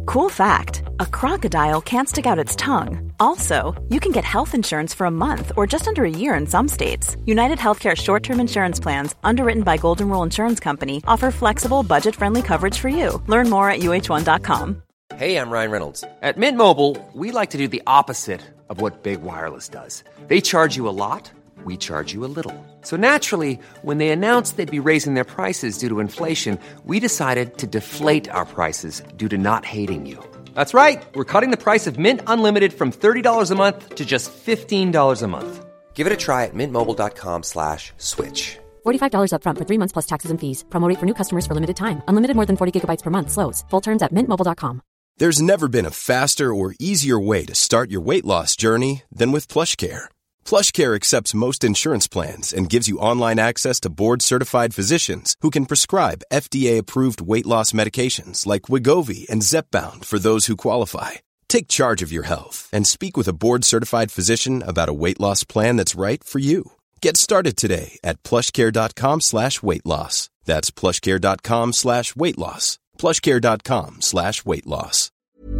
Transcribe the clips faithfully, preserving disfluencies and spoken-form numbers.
Cool fact, a crocodile can't stick out its tongue. Also, you can get health insurance for a month or just under a year in some states. United Healthcare short-term insurance plans, underwritten by Golden Rule Insurance Company, offer flexible, budget-friendly coverage for you. Learn more at U H one dot com. Hey, I'm Ryan Reynolds. At Mint Mobile, we like to do the opposite of what Big Wireless does. They charge you a lot, we charge you a little. So naturally, when they announced they'd be raising their prices due to inflation, we decided to deflate our prices due to not hating you. That's right. We're cutting the price of Mint Unlimited from thirty dollars a month to just fifteen dollars a month. Give it a try at mintmobile.com slash switch. forty-five dollars up front for three months plus taxes and fees. Promo rate for new customers for limited time. Unlimited more than forty gigabytes per month slows. Full terms at mint mobile dot com. There's never been a faster or easier way to start your weight loss journey than with PlushCare. PlushCare accepts most insurance plans and gives you online access to board-certified physicians who can prescribe F D A-approved weight loss medications like Wegovy and Zepbound for those who qualify. Take charge of your health and speak with a board-certified physician about a weight loss plan that's right for you. Get started today at plushcare.com slash weight loss. That's plushcare.com slash weight loss. plushcare.com slash weight loss.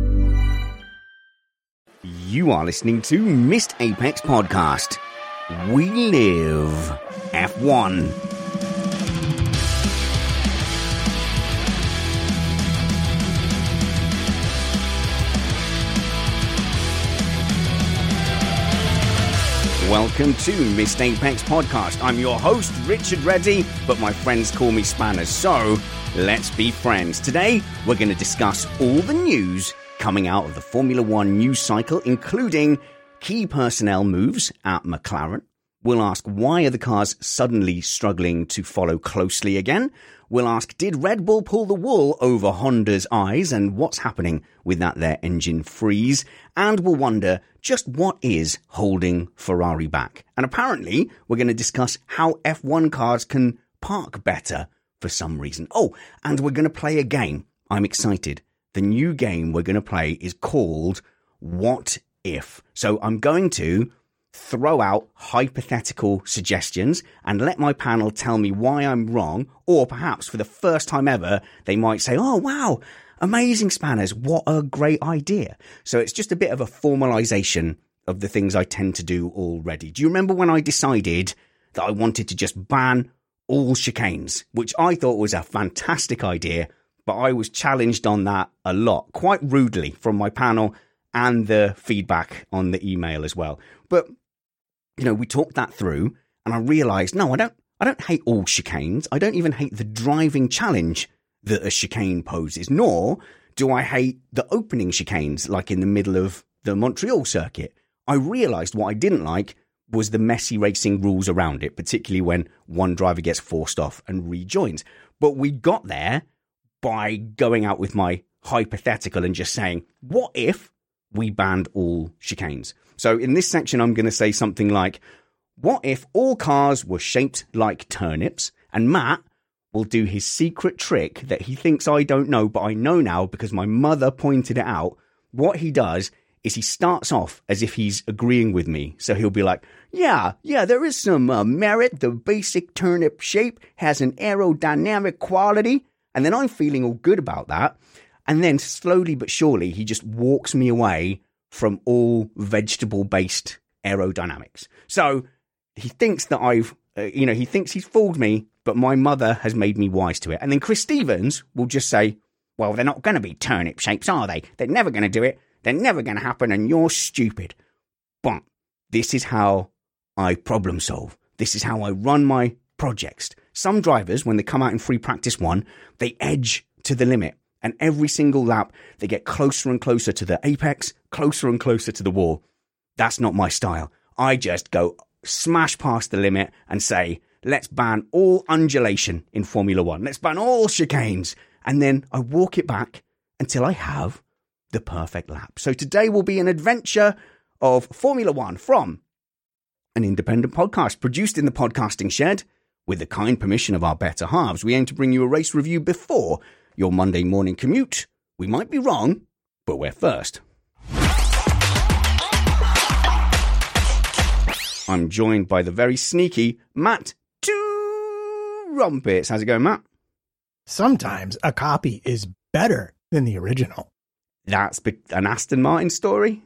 You are listening to Missed Apex Podcast. We live F one. Welcome to Missed Apex Podcast. I'm your host, Richard Reddy, but my friends call me Spanners, so let's be friends. Today, we're going to discuss all the news coming out of the Formula One news cycle, including key personnel moves at McLaren. We'll ask, why are the cars suddenly struggling to follow closely again? We'll ask, did Red Bull pull the wool over Honda's eyes, and what's happening with that their engine freeze? And we'll wonder just what is holding Ferrari back. And apparently, we're going to discuss how F one cars can park better for some reason. Oh, and we're going to play a game. I'm excited. The new game we're going to play is called What If? So I'm going to throw out hypothetical suggestions and let my panel tell me why I'm wrong, or perhaps for the first time ever, they might say, oh, wow, amazing, Spanners, what a great idea. So it's just a bit of a formalization of the things I tend to do already. Do you remember when I decided that I wanted to just ban all chicanes, which I thought was a fantastic idea, but I was challenged on that a lot, quite rudely, from my panel and the feedback on the email as well. But, you know, we talked that through, and I realised, no, I don't I don't hate all chicanes. I don't even hate the driving challenge that a chicane poses, nor do I hate the opening chicanes, like in the middle of the Montreal circuit. I realised what I didn't like was the messy racing rules around it, particularly when one driver gets forced off and rejoins. But we got there by going out with my hypothetical and just saying, what if we banned all chicanes? So in this section, I'm going to say something like, what if all cars were shaped like turnips? And Matt will do his secret trick that he thinks I don't know, but I know now because my mother pointed it out. What he does is he starts off as if he's agreeing with me. So he'll be like, yeah, yeah, there is some uh, merit. The basic turnip shape has an aerodynamic quality. And then I'm feeling all good about that. And then slowly but surely, he just walks me away from all vegetable-based aerodynamics. So he thinks that I've, uh, you know, he thinks he's fooled me, but my mother has made me wise to it. And then Chris Stevens will just say, well, they're not going to be turnip shapes, are they? They're never going to do it. They're never going to happen, and you're stupid. But this is how I problem solve. This is how I run my projects. Some drivers, when they come out in free practice one, they edge to the limit. And every single lap, they get closer and closer to the apex, closer and closer to the wall. That's not my style. I just go smash past the limit and say, let's ban all undulation in Formula One. Let's ban all chicanes. And then I walk it back until I have the perfect lap. So today will be an adventure of Formula One from an independent podcast produced in the podcasting shed. With the kind permission of our better halves, we aim to bring you a race review before your Monday morning commute. We might be wrong, but we're first. I'm joined by the very sneaky Matt Two Rumpets. How's it going, Matt? Sometimes a copy is better than the original. That's an Aston Martin story?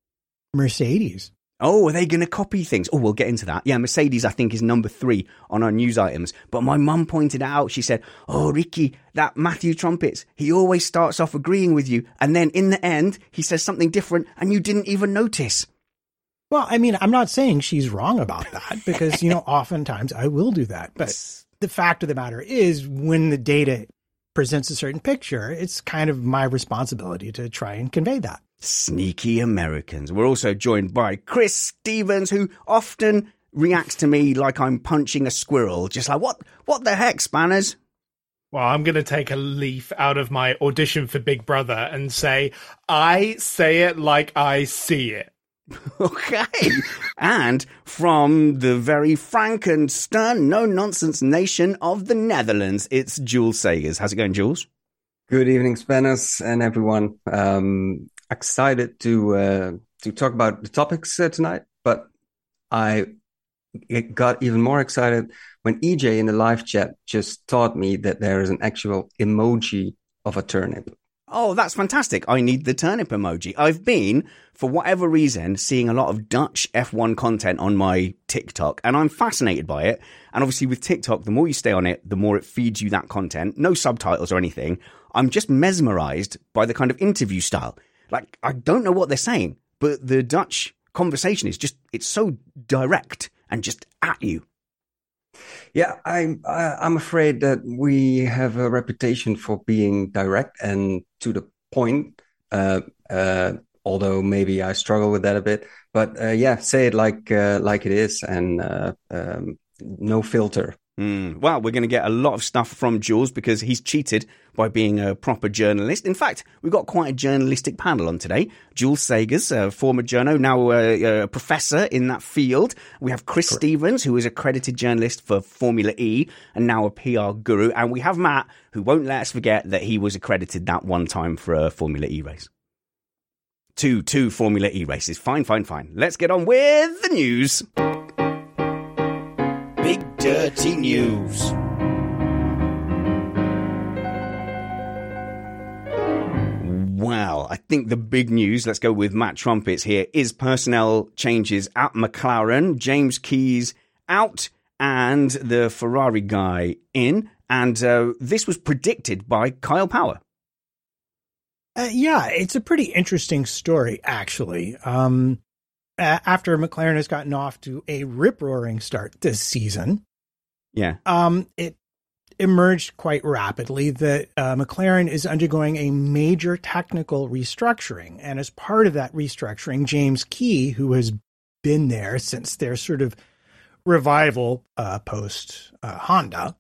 Mercedes. Oh, are they going to copy things? Oh, we'll get into that. Yeah, Mercedes, I think, is number three on our news items. But my mum pointed out, she said, oh, Ricky, that Matthew Trumpets, he always starts off agreeing with you. And then in the end, he says something different and you didn't even notice. Well, I mean, I'm not saying she's wrong about that because, you know, oftentimes I will do that. But the fact of the matter is when the data presents a certain picture, it's kind of my responsibility to try and convey that. Sneaky Americans. We're also joined by Chris Stevens, who often reacts to me like I'm punching a squirrel. Just like, what What the heck, Spanners? Well, I'm going to take a leaf out of my audition for Big Brother and say, I say it like I see it. Okay. And from the very frank and stern, no-nonsense nation of the Netherlands, it's Jules Sagers. How's it going, Jules? Good evening, Spanners and everyone. Um, excited to uh, to talk about the topics uh, tonight, but I got even more excited when E J in the live chat just taught me that there is an actual emoji of a turnip. Oh, that's fantastic. I need the turnip emoji. I've been, for whatever reason, seeing a lot of Dutch F one content on my TikTok, and I'm fascinated by it. And obviously with TikTok, the more you stay on it, the more it feeds you that content. No subtitles or anything. I'm just mesmerized by the kind of interview style. Like, I don't know what they're saying, but the Dutch conversation is just, it's so direct and just at you. Yeah, I'm I'm afraid that we have a reputation for being direct and to the point. Uh, uh, although maybe I struggle with that a bit, but uh, yeah, say it like uh, like it is, and uh, um, no filter. Mm. Well, we're going to get a lot of stuff from Jules because he's cheated by being a proper journalist. In fact, we've got quite a journalistic panel on today. Jules Sagers, a former journo, now a, a professor in that field. We have Chris Correct. Stevens, who is accredited journalist for Formula E and now a P R guru. And we have Matt, who won't let us forget that he was accredited that one time for a Formula E race. Two, two Formula E races. Fine, fine, fine. Let's get on with the news. Big Dirty News. Well, I think the big news, let's go with Matt Trumpets here, is personnel changes at McLaren. James Keyes out and the Ferrari guy in. And uh, this was predicted by Kyle Power. Uh, yeah, it's a pretty interesting story, actually. Um, after McLaren has gotten off to a rip-roaring start this season, yeah, um, it emerged quite rapidly that uh, McLaren is undergoing a major technical restructuring. And as part of that restructuring, James Key, who has been there since their sort of revival uh, post uh, Honda,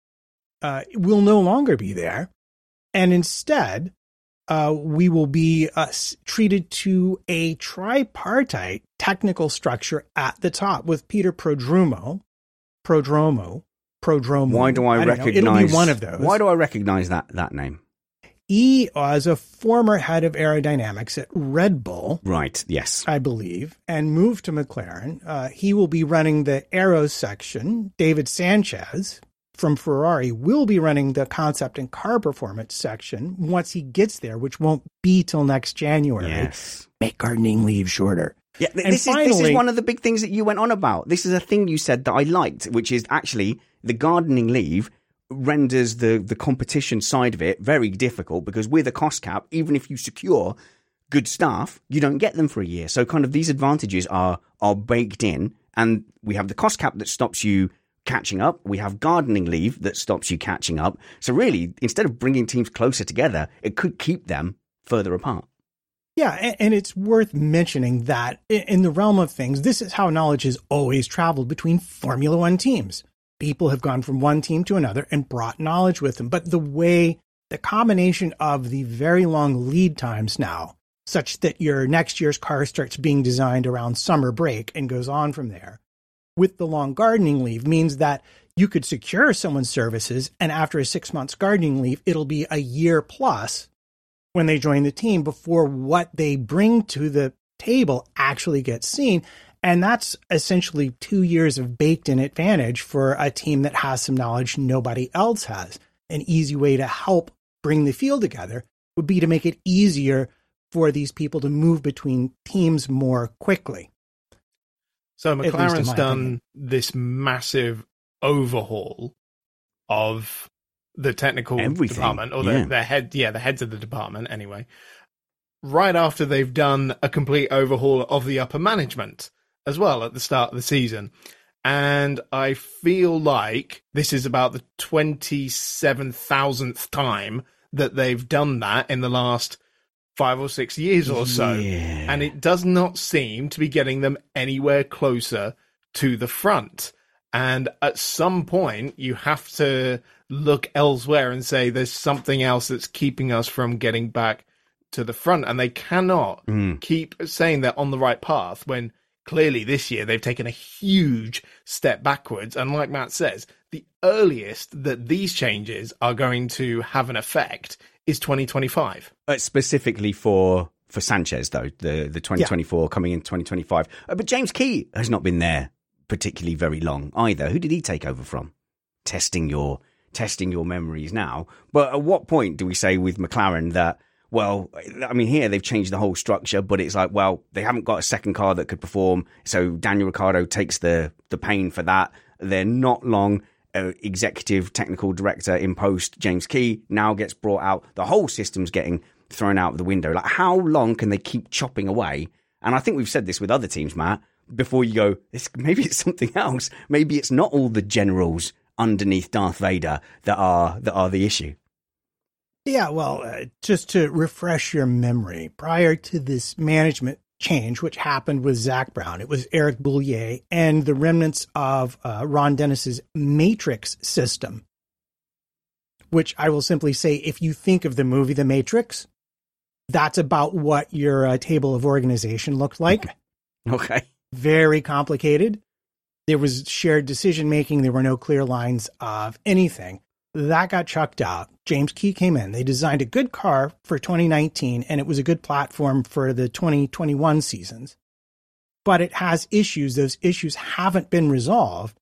uh, will no longer be there. And instead, uh, we will be uh, treated to a tripartite technical structure at the top with Peter Prodromou, Prodromou, Prodromou. Why do I, I recognize? It'll be one of those. Why do I recognize that that name? He was a former head of aerodynamics at Red Bull. Right. Yes, I believe, and moved to McLaren. Uh, he will be running the aero section. David Sanchez from Ferrari will be running the concept and car performance section once he gets there, which won't be till next January. Yes. Make gardening leave shorter. Yeah, th- this, finally, is, this is one of the big things that you went on about. This is a thing you said that I liked, which is actually the gardening leave renders the, the competition side of it very difficult because with a cost cap, even if you secure good staff, you don't get them for a year. So kind of these advantages are are baked in, and we have the cost cap that stops you catching up. We have gardening leave that stops you catching up. So really, instead of bringing teams closer together, it could keep them further apart. Yeah, and it's worth mentioning that in the realm of things, this is how knowledge has always traveled between Formula One teams. People have gone from one team to another and brought knowledge with them. But the way, the combination of the very long lead times now, such that your next year's car starts being designed around summer break and goes on from there, with the long gardening leave means that you could secure someone's services, and after a six months gardening leave, it'll be a year plus when they join the team before what they bring to the table actually gets seen. And that's essentially two years of baked-in advantage for a team that has some knowledge nobody else has. An easy way to help bring the field together would be to make it easier for these people to move between teams more quickly. So McLaren's done opinion. this massive overhaul of the technical Everything. department, or the, yeah. the head, yeah, the heads of the department anyway, right after they've done a complete overhaul of the upper management as well at the start of the season. And I feel like this is about the twenty-seven thousandth time that they've done that in the last five or six years or so. Yeah. And it does not seem to be getting them anywhere closer to the front. And at some point, you have to look elsewhere and say there's something else that's keeping us from getting back to the front. And they cannot mm. keep saying they're on the right path when clearly this year they've taken a huge step backwards. And like Matt says, the earliest that these changes are going to have an effect is twenty twenty-five. Uh, specifically for for Sanchez, though, the, the twenty twenty-four yeah. coming in twenty twenty-five. Uh, but James Key has not been there particularly very long either. Who did he take over from? Testing your testing your memories now. But at what point do we say with McLaren that, well, I mean, here they've changed the whole structure, but it's like, well, they haven't got a second car that could perform. So Daniel Ricciardo takes the, the pain for that. They're not long. Uh, executive technical director in post, James Key, now gets brought out. The whole system's getting thrown out of the window. Like, how long can they keep chopping away? And I think we've said this with other teams, Matt, before you go, it's, maybe it's something else. Maybe it's not all the generals underneath Darth Vader that are that are the issue. Yeah, well, uh, just to refresh your memory, prior to this management change, which happened with Zach Brown, it was Eric Boulier and the remnants of uh, Ron Dennis's Matrix system, which I will simply say, if you think of the movie The Matrix, that's about what your uh, table of organization looked like. Okay. Very complicated. There was shared decision making. There were no clear lines of anything. That got chucked out. James Key came in. They designed a good car for twenty nineteen, and it was a good platform for the twenty twenty-one seasons. But it has issues. Those issues haven't been resolved.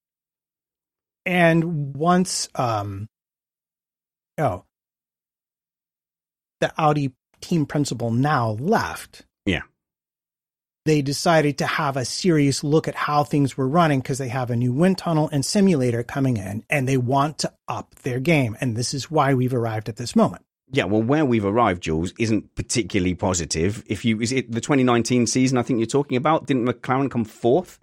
And once, um, oh, the Audi team principal now left. Yeah. They decided to have a serious look at how things were running because they have a new wind tunnel and simulator coming in, and they want to up their game. And this is why we've arrived at this moment. Yeah, well, where we've arrived, Jules, isn't particularly positive. If you, is it the twenty nineteen season I think you're talking about? Didn't McLaren come fourth?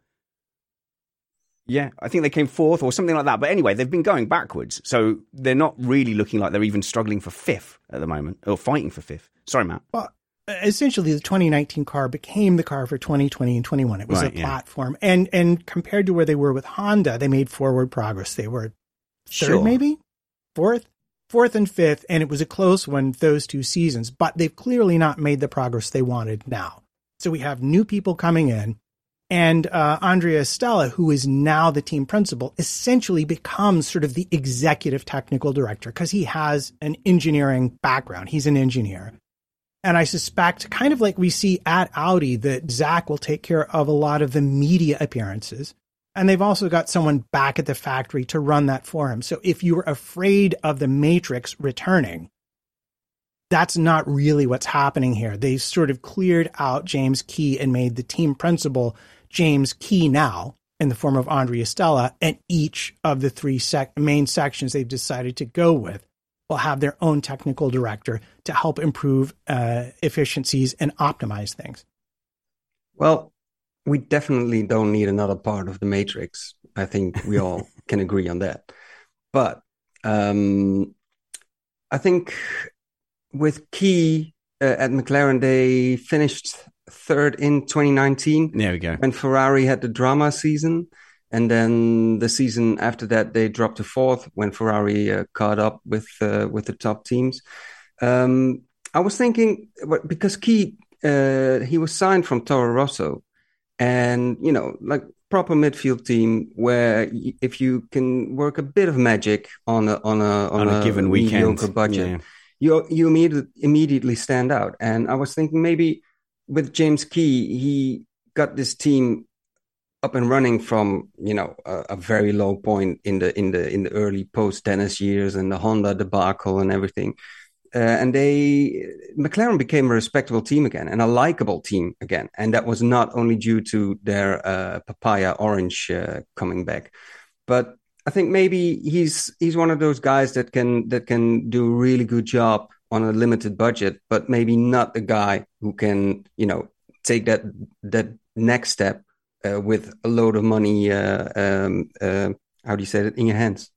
Yeah, I think they came fourth or something like that. But anyway, they've been going backwards. So they're not really looking like they're even struggling for fifth at the moment, or fighting for fifth. Sorry, Matt. Well, essentially, the twenty nineteen car became the car for twenty twenty and twenty-one. It was right, a yeah. platform. And and compared to where they were with Honda, they made forward progress. They were third, sure. maybe? Fourth? Fourth and fifth, and it was a close one those two seasons. But they've clearly not made the progress they wanted now. So we have new people coming in. And uh, Andrea Stella, who is now the team principal, essentially becomes sort of the executive technical director because he has an engineering background. He's an engineer. And I suspect, kind of like we see at Audi, that Zach will take care of a lot of the media appearances. And they've also got someone back at the factory to run that for him. So if you were afraid of the Matrix returning, that's not really what's happening here. They've sort of cleared out James Key and made the team principal James Key now in the form of Andrea Stella, and each of the three sec- main sections they've decided to go with will have their own technical director to help improve uh, efficiencies and optimize things. Well, we definitely don't need another part of the Matrix. I think we all can agree on that. But um, I think with Key uh, at McLaren, they finished third in twenty nineteen. There we go. When Ferrari had the drama season. And then the season after that, they dropped to fourth when Ferrari uh, caught up with uh, with the top teams. Um, I was thinking, because Key, uh, he was signed from Toro Rosso, and, you know, like proper midfield team where y- if you can work a bit of magic on a on a on, on a, a given weekend budget, yeah. you you immediately immediately stand out. And I was thinking maybe with James Key, he got this team up and running from, you know, a, a very low point in the in the in the early post Dennis years and the Honda debacle and everything. uh, and they McLaren became a respectable team again and a likable team again, and that was not only due to their uh, papaya orange uh, coming back, but I think maybe he's he's one of those guys that can that can do a really good job on a limited budget, but maybe not the guy who can, you know, take that that next step uh, with a load of money. Uh, um, uh, how do you say it, in your hands?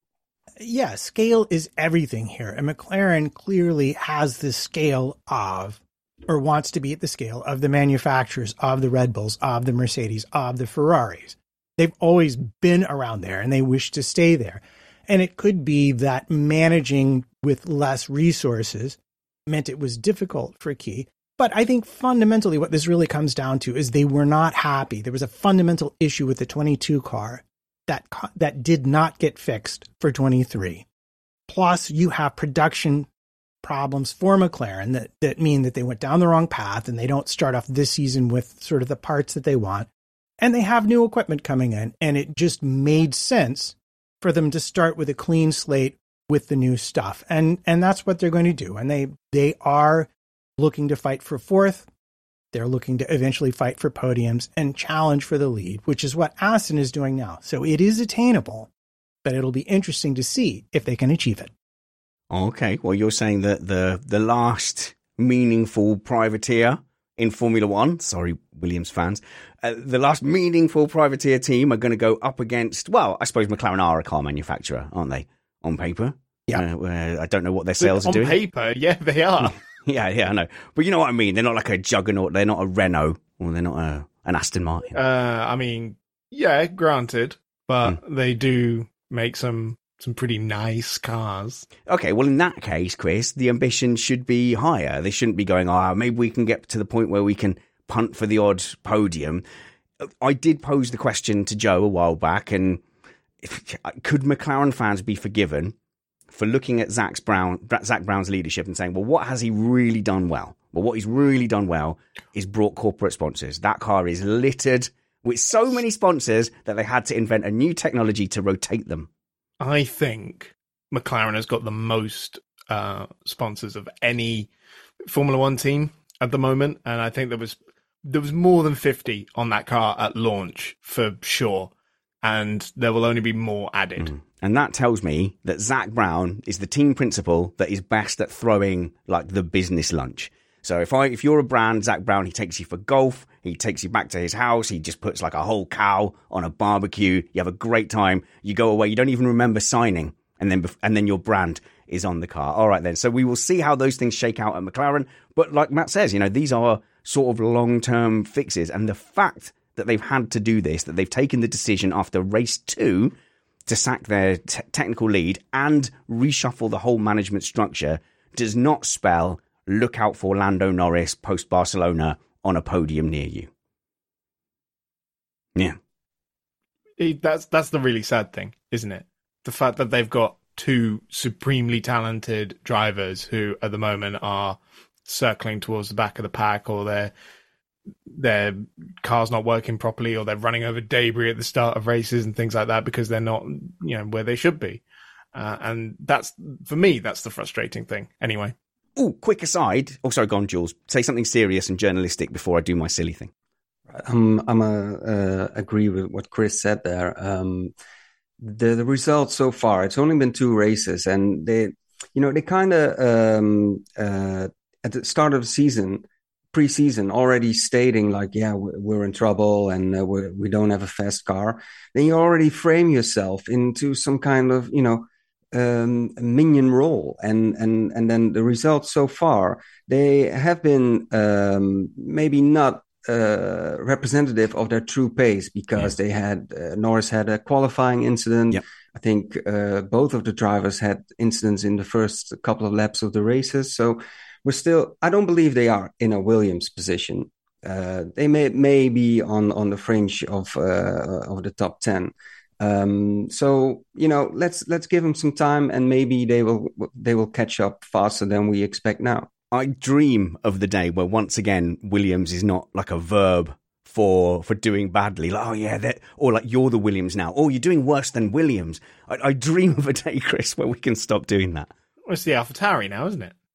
Yeah, scale is everything here, and McLaren clearly has the scale of, or wants to be at the scale of, the manufacturers of the Red Bulls, of the Mercedes, of the Ferraris. They've always been around there, and they wish to stay there. And it could be that managing with less resources meant it was difficult for Key. But I think fundamentally what this really comes down to is they were not happy. There was a fundamental issue with the twenty-two car that that did not get fixed for twenty-three. Plus, you have production problems for McLaren that, that mean that they went down the wrong path and they don't start off this season with sort of the parts that they want. And they have new equipment coming in, and it just made sense for them to start with a clean slate with the new stuff. And and that's what they're going to do. And they they are looking to fight for fourth. They're looking to eventually fight for podiums and challenge for the lead, which is what Aston is doing now. So it is attainable, but it'll be interesting to see if they can achieve it. Okay, well, you're saying that the the last meaningful privateer in Formula One, sorry, Williams fans, uh, the last meaningful privateer team are going to go up against, well, I suppose McLaren are a car manufacturer, aren't they, on paper? Yeah. Uh, I don't know what their sales on are doing. On paper, yeah, they are. yeah, yeah, I know. But you know what I mean? They're not like a juggernaut. They're not a Renault, or they're not a, an Aston Martin. Uh, I mean, yeah, granted, but mm. they do make some some pretty nice cars. Okay, well, in that case, Chris, the ambition should be higher. They shouldn't be going, oh, maybe we can get to the point where we can punt for the odd podium. I did pose the question to Joe a while back, and if, could McLaren fans be forgiven for looking at Zach's Brown, Zach Brown's leadership and saying, well, what has he really done well? Well, what he's really done well is brought corporate sponsors. That car is littered with so many sponsors that they had to invent a new technology to rotate them. I think McLaren has got the most uh, sponsors of any Formula One team at the moment, and I think there was there was more than fifty on that car at launch for sure, and there will only be more added. Mm. And that tells me that Zach Brown is the team principal that is best at throwing like the business lunch. So if I if you're a brand, Zach Brown, he takes you for golf, he takes you back to his house, he just puts like a whole cow on a barbecue, you have a great time, you go away, you don't even remember signing, and then and then your brand is on the car. All right then, so we will see how those things shake out at McLaren, but like Matt says, you know, these are sort of long-term fixes, and the fact that they've had to do this, that they've taken the decision after race two to sack their t- technical lead and reshuffle the whole management structure does not spell look out for Lando Norris post-Barcelona on a podium near you. Yeah. It, that's that's the really sad thing, isn't it? The fact that they've got two supremely talented drivers who at the moment are circling towards the back of the pack, or their their car's not working properly, or they're running over debris at the start of races and things like that because they're not, you know, where they should be. Uh, and that's, for me, that's the frustrating thing. Anyway. Oh, quick aside. Oh, sorry, go on, Jules. Say something serious and journalistic before I do my silly thing. Um, I'm a, uh, agree with what Chris said there. Um, the, the results so far, it's only been two races, and they, you know, they kind of, um, uh, at the start of the season, pre-season, already stating like, yeah, we're in trouble and uh, we're, we don't have a fast car. Then you already frame yourself into some kind of, you know, Um, minion role, and and and then the results so far, they have been um, maybe not uh, representative of their true pace, because yeah. they had uh, Norris had a qualifying incident. Yep. I think uh, both of the drivers had incidents in the first couple of laps of the races. So we're still, I don't believe they are in a Williams position. Uh, they may may be on on the fringe of uh, of the top ten. Um, so, you know, let's let's give them some time, and maybe they will they will catch up faster than we expect now. I dream of the day where once again Williams is not like a verb for for doing badly. Like, oh yeah, that, or like you're the Williams now. Oh, you're doing worse than Williams. I, I dream of a day, Chris, where we can stop doing that. Well, it's the AlphaTauri now, isn't it?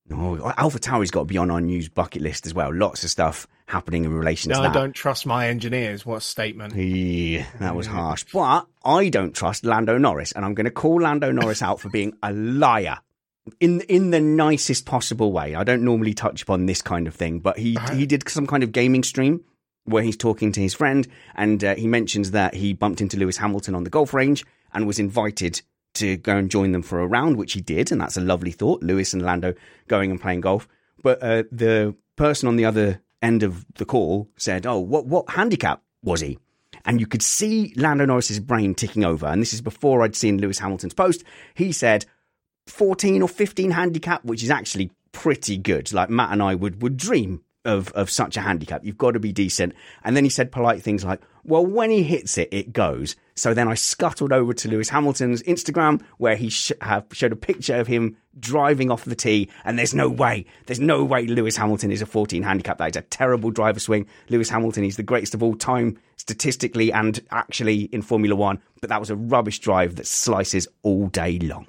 Oh, AlphaTauri's got to be on our news bucket list as well. Lots of stuff happening in relation no, to that. I don't trust my engineers. What a statement. Yeah, that was harsh. But I don't trust Lando Norris, and I'm going to call Lando Norris out for being a liar in in the nicest possible way. I don't normally touch upon this kind of thing, but he, he did some kind of gaming stream where he's talking to his friend, and uh, he mentions that he bumped into Lewis Hamilton on the golf range and was invited to go and join them for a round, which he did, and that's a lovely thought, Lewis and Lando going and playing golf. But uh, the person on the other end of the call said, oh, what what handicap was he? And you could see Lando Norris's brain ticking over, and this is before I'd seen Lewis Hamilton's post. He said fourteen or fifteen handicap, which is actually pretty good. Like Matt and I would, would dream of, of such a handicap. You've got to be decent. And then he said polite things like, well, when he hits it, it goes. So then I scuttled over to Lewis Hamilton's Instagram, where he sh- have showed a picture of him driving off the tee. And there's no way, there's no way Lewis Hamilton is a fourteen handicap. That is a terrible driver swing. Lewis Hamilton is the greatest of all time, statistically and actually in Formula One. But that was a rubbish drive that slices all day long.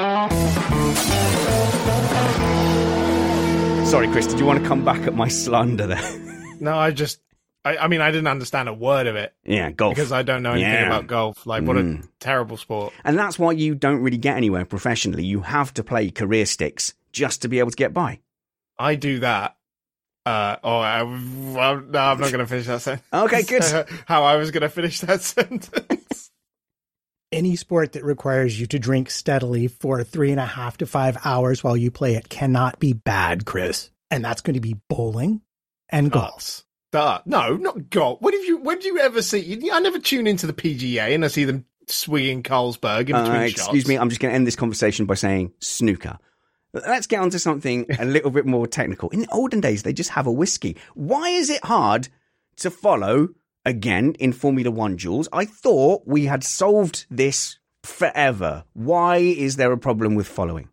Sorry, Chris, did you want to come back at my slander there? No, I just... I, I mean, I didn't understand a word of it. Yeah, golf. Because I don't know anything yeah. about golf. Like, what mm. a terrible sport. And that's why you don't really get anywhere professionally. You have to play career sticks just to be able to get by. I do that. Uh, oh, I, well, no, I'm not going to finish that sentence. Okay, good. How I was going to finish that sentence. Any sport that requires you to drink steadily for three and a half to five hours while you play it cannot be bad, Chris. And that's going to be bowling and golf. Duh. No, not golf. What have you? When do you ever see? I never tune into the P G A and I see them swinging Carlsberg in between uh, shots. Excuse me, I'm just going to end this conversation by saying snooker. Let's get on to something a little bit more technical. In the olden days, they just have a whiskey. Why is it hard to follow, again, in Formula One, Jules? I thought we had solved this forever. Why is there a problem with following?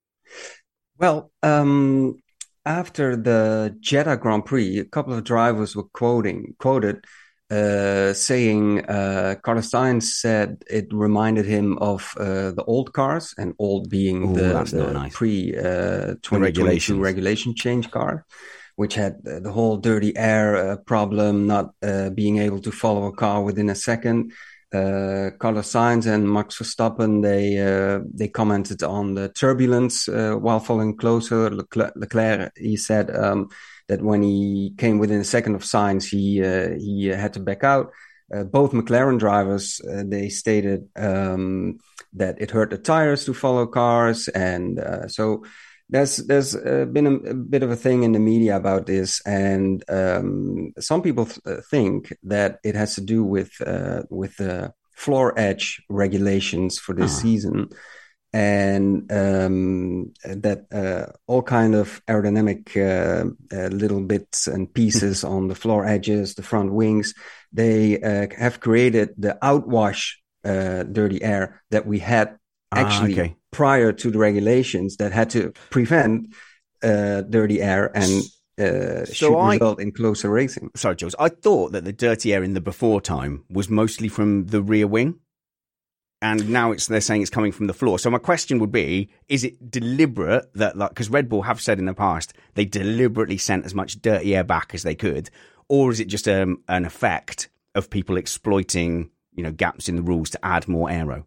Well, um... after the Jeddah Grand Prix, a couple of drivers were quoting quoted uh, saying uh, Carlos Sainz said it reminded him of uh, the old cars, and old being Ooh, the, the nice. pre uh, twenty twenty-two regulation change car, which had uh, the whole dirty air uh, problem, not uh, being able to follow a car within a second. Uh, Carlos Sainz and Max Verstappen, they uh, they commented on the turbulence uh, while following closer. Leclerc, Leclerc he said um, that when he came within a second of Sainz, he uh, he had to back out. Uh, both McLaren drivers, uh, they stated um, that it hurt the tires to follow cars, and uh, so there's there's uh, been a, a bit of a thing in the media about this, and um, some people th- think that it has to do with uh, with the floor edge regulations for this uh-huh. season, and um, that uh, all kind of aerodynamic uh, uh, little bits and pieces on the floor edges, the front wings, they uh, have created the outwash uh, dirty air that we had actually. Ah, okay. prior to the regulations that had to prevent uh, dirty air and uh, so should I, result in closer racing. Sorry, Jules. I thought that the dirty air in the before time was mostly from the rear wing, and now it's they're saying it's coming from the floor. So my question would be, is it deliberate that, like, because Red Bull have said in the past, they deliberately sent as much dirty air back as they could, or is it just um, an effect of people exploiting, you know, gaps in the rules to add more aero?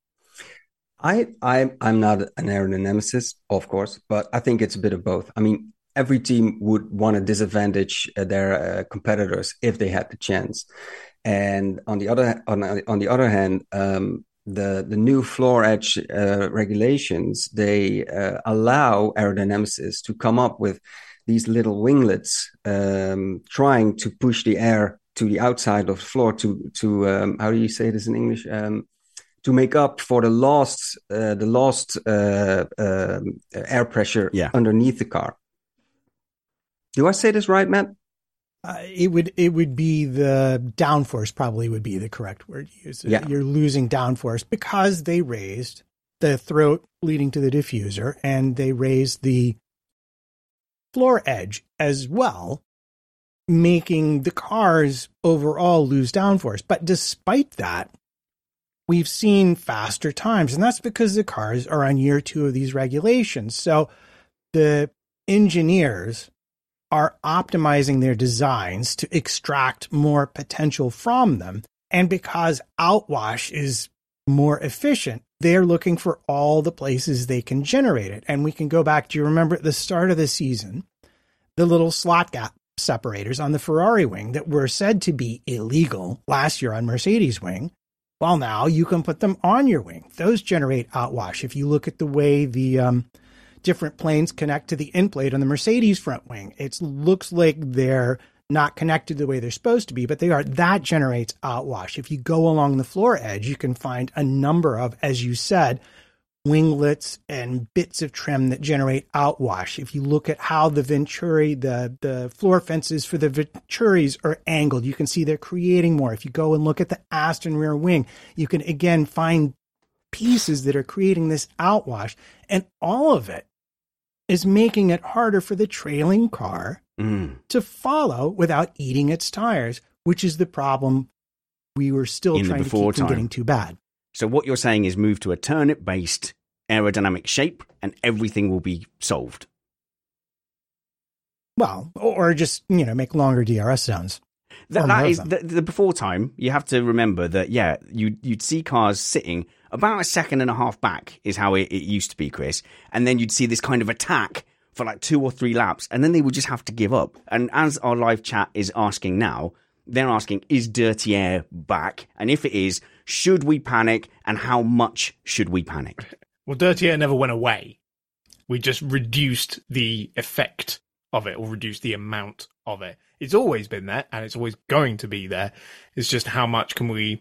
I, I, I'm not an aerodynamicist, of course, but I think it's a bit of both. I mean, every team would want to disadvantage uh, their uh, competitors if they had the chance. And on the other on, on the other hand, um, the the new floor edge uh, regulations, they uh, allow aerodynamicists to come up with these little winglets, um, trying to push the air to the outside of the floor to to um, how do you say this in English? Um, to make up for the lost, uh, the lost uh, uh, air pressure yeah. underneath the car. Do I say this right, Matt? Uh, it would it would be the downforce. Probably would be the correct word to use. Yeah. You're losing downforce because they raised the throat leading to the diffuser, and they raised the floor edge as well, making the cars overall lose downforce. But despite that, we've seen faster times, and that's because the cars are on year two of these regulations. So the engineers are optimizing their designs to extract more potential from them. And because outwash is more efficient, they're looking for all the places they can generate it. And we can go back, do you remember at the start of the season, the little slot gap separators on the Ferrari wing that were said to be illegal last year on Mercedes wing? Well, now you can put them on your wing. Those generate outwash. If you look at the way the um, different planes connect to the end plate on the Mercedes front wing, it looks like they're not connected the way they're supposed to be, but they are. That generates outwash. If you go along the floor edge, you can find a number of, as you said, winglets and bits of trim that generate outwash. If you look at how the Venturi, the, the floor fences for the Venturis are angled, you can see they're creating more. If you go and look at the Aston rear wing, you can again find pieces that are creating this outwash, and all of it is making it harder for the trailing car mm. to follow without eating its tires, which is the problem we were still In trying to keep from getting too bad. So what you're saying is move to a turnip-based aerodynamic shape and everything will be solved. Well, or just, you know, make longer D R S zones. That, that is the, the before time. You have to remember that, yeah, you, you'd see cars sitting about a second and a half back is how it, it used to be, Chris. And then you'd see this kind of attack for like two or three laps, and then they would just have to give up. And as our live chat is asking now, they're asking, is dirty air back? And if it is, should we panic? And how much should we panic? Well, dirty air never went away. We just reduced the effect of it, or reduced the amount of it. It's always been there, and it's always going to be there. It's just how much can we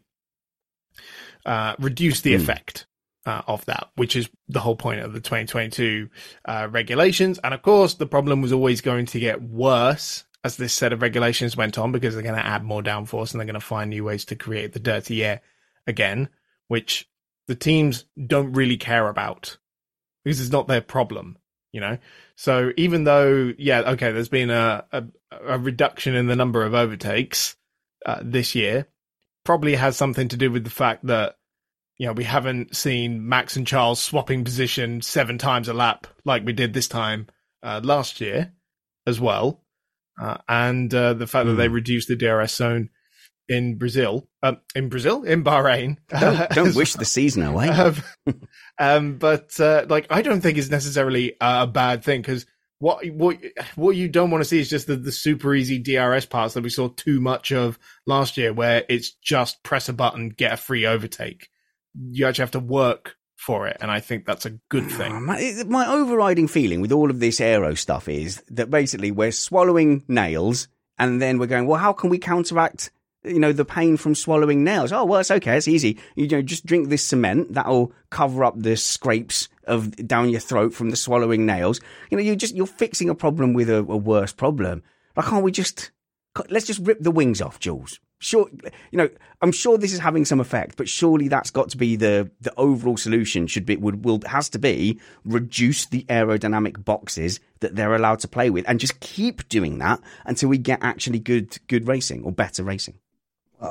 uh, reduce the mm. effect uh, of that, which is the whole point of the twenty twenty-two uh, regulations. And of course, the problem was always going to get worse as this set of regulations went on, because they're going to add more downforce and they're going to find new ways to create the dirty air again, which the teams don't really care about because it's not their problem, you know? So even though, yeah, okay, there's been a, a, a reduction in the number of overtakes uh, this year, probably has something to do with the fact that, you know, we haven't seen Max and Charles swapping position seven times a lap like we did this time uh, last year as well. Uh, and uh, the fact mm. that they reduced the D R S zone in Brazil, um, in Brazil, in Bahrain. Don't, don't wish the season away. um, um, but uh, like, I don't think it's necessarily a bad thing, because what what what you don't want to see is just the, the super easy D R S parts that we saw too much of last year, where it's just press a button, get a free overtake. You actually have to work for it, and I think that's a good thing. My, my overriding feeling with all of this aero stuff is that basically we're swallowing nails, and then we're going, well, how can we counteract, you know, the pain from swallowing nails? Oh, well, it's okay, it's easy. You know, just drink this cement, that'll cover up the scrapes of down your throat from the swallowing nails. You know, you just you're fixing a problem with a, a worse problem. Like, can't we just let's just rip the wings off, Jules? Sure, you know, I'm sure this is having some effect, but surely that's got to be the the overall solution. Should be would will has to be reduce the aerodynamic boxes that they're allowed to play with, and just keep doing that until we get actually good good racing or better racing. Uh,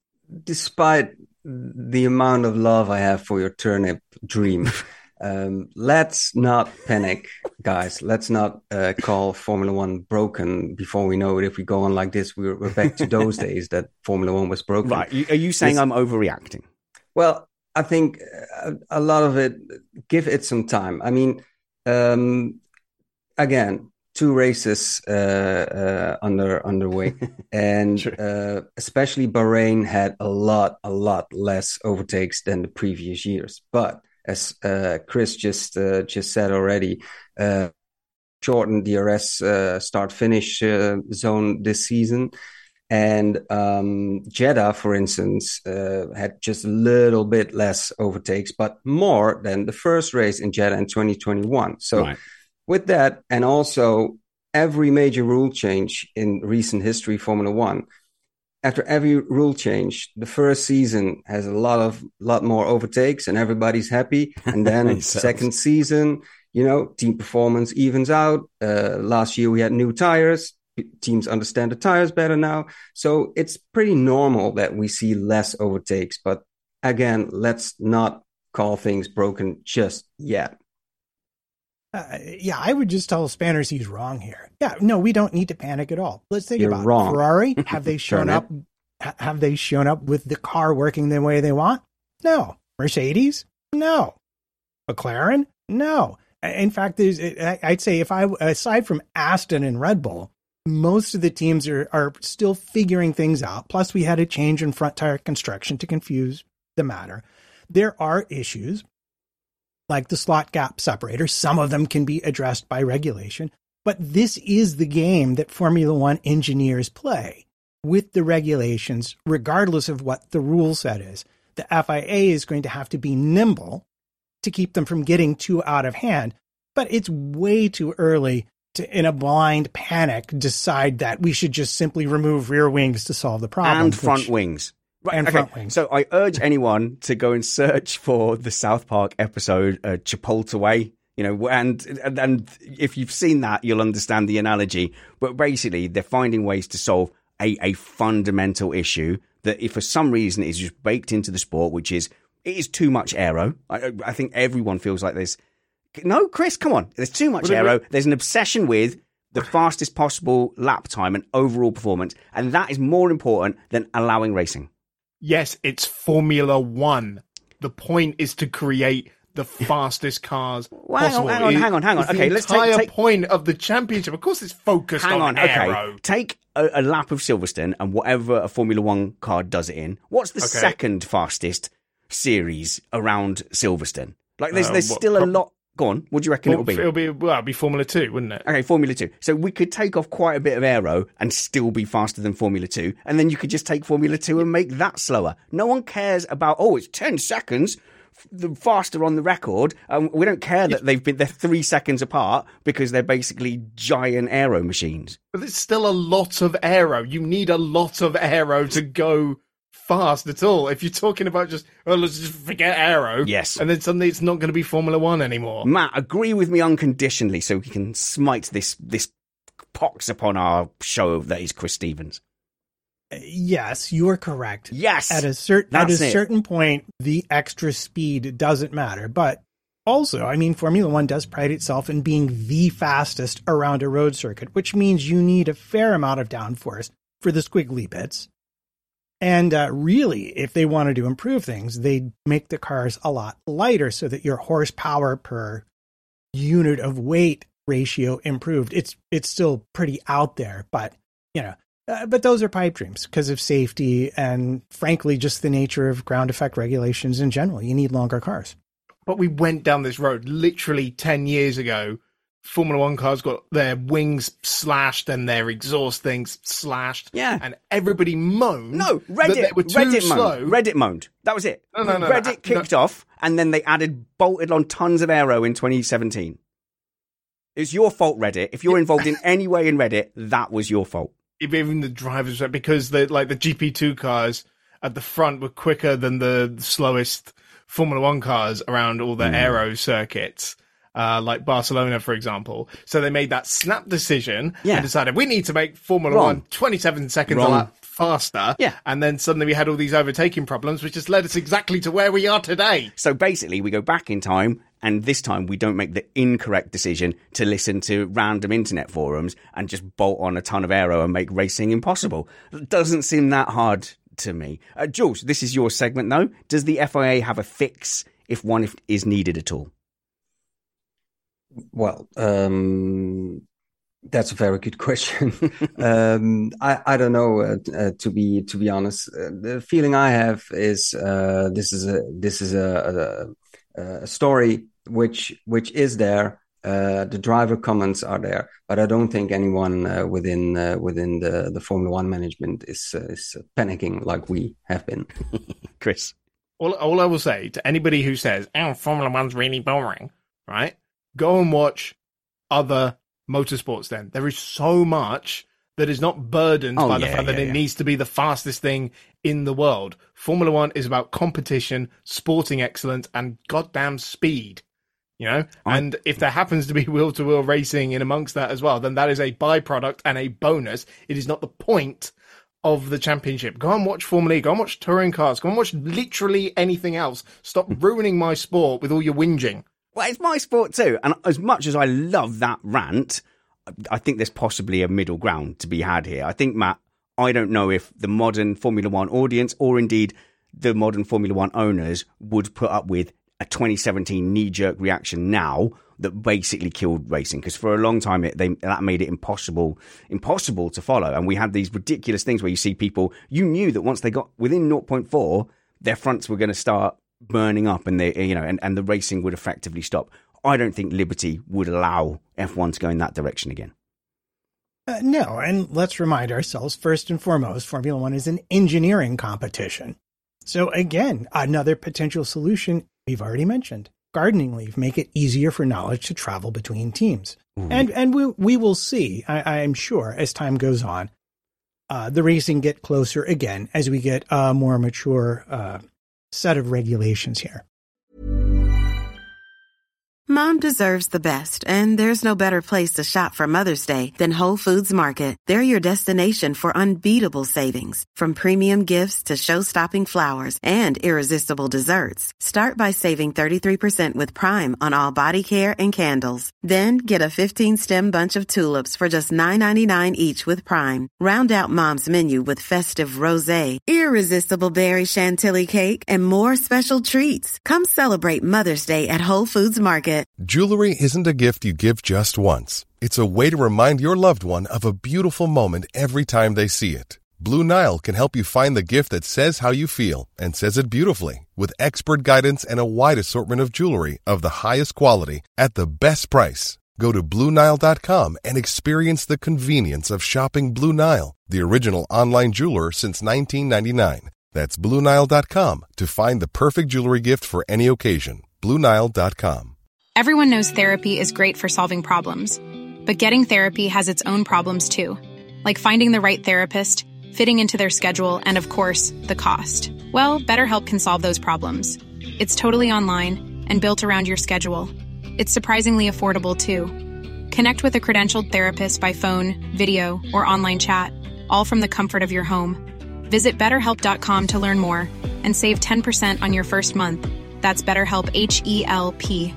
despite the amount of love I have for your turnip dream, um, let's not panic, guys. Let's not uh, call Formula One broken before we know it. If we go on like this, we're, we're back to those days that Formula One was broken. Right. Are you saying it's, I'm overreacting? Well, I think a, a lot of it, give it some time. I mean, um, again, two races uh, uh, under underway, and sure. uh, especially Bahrain had a lot, a lot less overtakes than the previous years. But as uh, Chris just uh, just said already, uh, shortened D R S uh, start-finish uh, zone this season, and um, Jeddah, for instance, uh, had just a little bit less overtakes, but more than the first race in Jeddah in twenty twenty-one. So. Right. With that, and also every major rule change in recent history, Formula One, after every rule change, the first season has a lot of lot more overtakes and everybody's happy. And then second season, you know, team performance evens out. Uh, last year we had new tires. Teams understand the tires better now. So it's pretty normal that we see less overtakes. But again, let's not call things broken just yet. Uh, yeah, I would just tell Spanners he's wrong here. Yeah, no, we don't need to panic at all. Let's think You're about wrong. it. Ferrari. Have they shown up? Ha- have they shown up with the car working the way they want? No. Mercedes? No. McLaren? No. In fact, there's, I'd say if I, aside from Aston and Red Bull, most of the teams are, are still figuring things out. Plus, we had a change in front tire construction to confuse the matter. There are issues like the slot gap separator. Some of them can be addressed by regulation. But this is the game that Formula One engineers play with the regulations, regardless of what the rule set is. The F I A is going to have to be nimble to keep them from getting too out of hand. But it's way too early to, in a blind panic, decide that we should just simply remove rear wings to solve the problem. And front which, wings. Right, and okay. front wings. So I urge anyone to go and search for the South Park episode, uh, Chipotle Way. You know, and, and and if you've seen that, you'll understand the analogy. But basically, they're finding ways to solve a, a fundamental issue that, if for some reason, is just baked into the sport, which is it is too much aero. I, I think everyone feels like there's no, Chris, come on, there's too much aero. There's an obsession with the fastest possible lap time and overall performance, and that is more important than allowing racing. Yes, it's Formula One. The point is to create the fastest cars well, hang possible. on, hang on, hang on, hang on. It's Okay, the let's entire take, take... point of the championship. Of course, it's focused hang on, on aero. Okay, take a, a lap of Silverstone and whatever a Formula One car does it in. What's the Okay. second fastest series around Silverstone? Like, there's Uh, there's what- still a prob- lot. Go on. What do you reckon Well, it'll be? It'll be well, it'll be Formula Two, wouldn't it? Okay, Formula Two. So we could take off quite a bit of aero and still be faster than Formula Two, and then you could just take Formula Two and make that slower. No one cares about, oh, it's ten seconds the faster on the record. Um, we don't care that they've been they're three seconds apart because they're basically giant aero machines. But it's still a lot of aero. You need a lot of aero to go fast at all. If you're talking about just, oh, let's just forget aero. Yes. And then suddenly it's not going to be Formula One anymore. Matt, agree with me unconditionally so we can smite this this pox upon our show that is Chris Stevens. Yes, you are correct. Yes. At a, cer- at a That's it. certain point, the extra speed doesn't matter. But also, I mean, Formula One does pride itself in being the fastest around a road circuit, which means you need a fair amount of downforce for the squiggly bits. And uh, really, if they wanted to improve things, they'd make the cars a lot lighter so that your horsepower per unit of weight ratio improved. It's it's still pretty out there, but, you know, uh, but those are pipe dreams because of safety and, frankly, just the nature of ground effect regulations in general. You need longer cars. But we went down this road literally ten years ago. Formula One cars got their wings slashed and their exhaust things slashed. Yeah. And everybody moaned. No, that Reddit, they were too Reddit slow. moaned. Reddit moaned. That was it. No, no, no, Reddit no, kicked no. off, and then they added, bolted on tons of aero in twenty seventeen. It's your fault, Reddit. If you're involved in any way in Reddit, that was your fault. Even the drivers, because the like the G P two cars at the front were quicker than the slowest Formula One cars around all the Mm. aero circuits. Uh, like Barcelona, for example. So they made that snap decision Yeah. and decided we need to make Formula Wrong. One twenty-seven seconds Wrong. a lap faster. Yeah. And then suddenly we had all these overtaking problems, which just led us exactly to where we are today. So basically, we go back in time, and this time we don't make the incorrect decision to listen to random internet forums and just bolt on a ton of aero and make racing impossible. It doesn't seem that hard to me. Uh, Jules, this is your segment, though. Does the F I A have a fix if one if, is needed at all? Well, um, that's a very good question. um, I, I don't know. Uh, uh, to be to be honest, uh, the feeling I have is uh, this is a this is a, a, a story which which is there. Uh, the driver comments are there, but I don't think anyone uh, within uh, within the, the Formula One management is uh, is panicking like we have been. Chris? All, all I will say to anybody who says, oh, Formula One's really boring, right? Go and watch other motorsports then. There is so much that is not burdened Oh, by the yeah, fact that yeah, it yeah. needs to be the fastest thing in the world. Formula One is about competition, sporting excellence, and goddamn speed. You know? And if there happens to be wheel-to-wheel racing in amongst that as well, then that is a byproduct and a bonus. It is not the point of the championship. Go and watch Formula E. Go and watch touring cars. Go and watch literally anything else. Stop ruining my sport with all your whinging. Well, it's my sport too. And as much as I love that rant, I think there's possibly a middle ground to be had here. I think, Matt, I don't know if the modern Formula One audience or indeed the modern Formula One owners would put up with a twenty seventeen knee-jerk reaction now that basically killed racing. Because for a long time, it, they, that made it impossible impossible to follow. And we had these ridiculous things where you see people, you knew that once they got within zero point four, their fronts were going to start burning up and they, you know, and, and the racing would effectively stop. I don't think Liberty would allow F one to go in that direction again. Uh, no, and let's remind ourselves, first and foremost, Formula One is an engineering competition. So again, another potential solution we've already mentioned. Gardening leave, make it easier for knowledge to travel between teams. Mm. And and we we will see, I, I am sure, as time goes on, uh, the racing get closer again as we get a more mature uh, set of regulations here. Mom deserves the best, and there's no better place to shop for Mother's Day than Whole Foods Market. They're your destination for unbeatable savings, from premium gifts to show-stopping flowers and irresistible desserts. Start by saving thirty-three percent with Prime on all body care and candles. Then get a fifteen-stem bunch of tulips for just nine ninety-nine each with Prime. Round out Mom's menu with festive rosé, irresistible berry chantilly cake, and more special treats. Come celebrate Mother's Day at Whole Foods Market. Jewelry isn't a gift you give just once. It's a way to remind your loved one of a beautiful moment every time they see it. Blue Nile can help you find the gift that says how you feel and says it beautifully, with expert guidance and a wide assortment of jewelry of the highest quality at the best price. Go to Blue Nile dot com and experience the convenience of shopping Blue Nile, the original online jeweler since nineteen ninety-nine. That's Blue Nile dot com to find the perfect jewelry gift for any occasion. Blue Nile dot com. Everyone knows therapy is great for solving problems, but getting therapy has its own problems too, like finding the right therapist, fitting into their schedule, and of course, the cost. Well, BetterHelp can solve those problems. It's totally online and built around your schedule. It's surprisingly affordable too. Connect with a credentialed therapist by phone, video, or online chat, all from the comfort of your home. Visit better help dot com to learn more and save ten percent on your first month. That's BetterHelp, H E L P.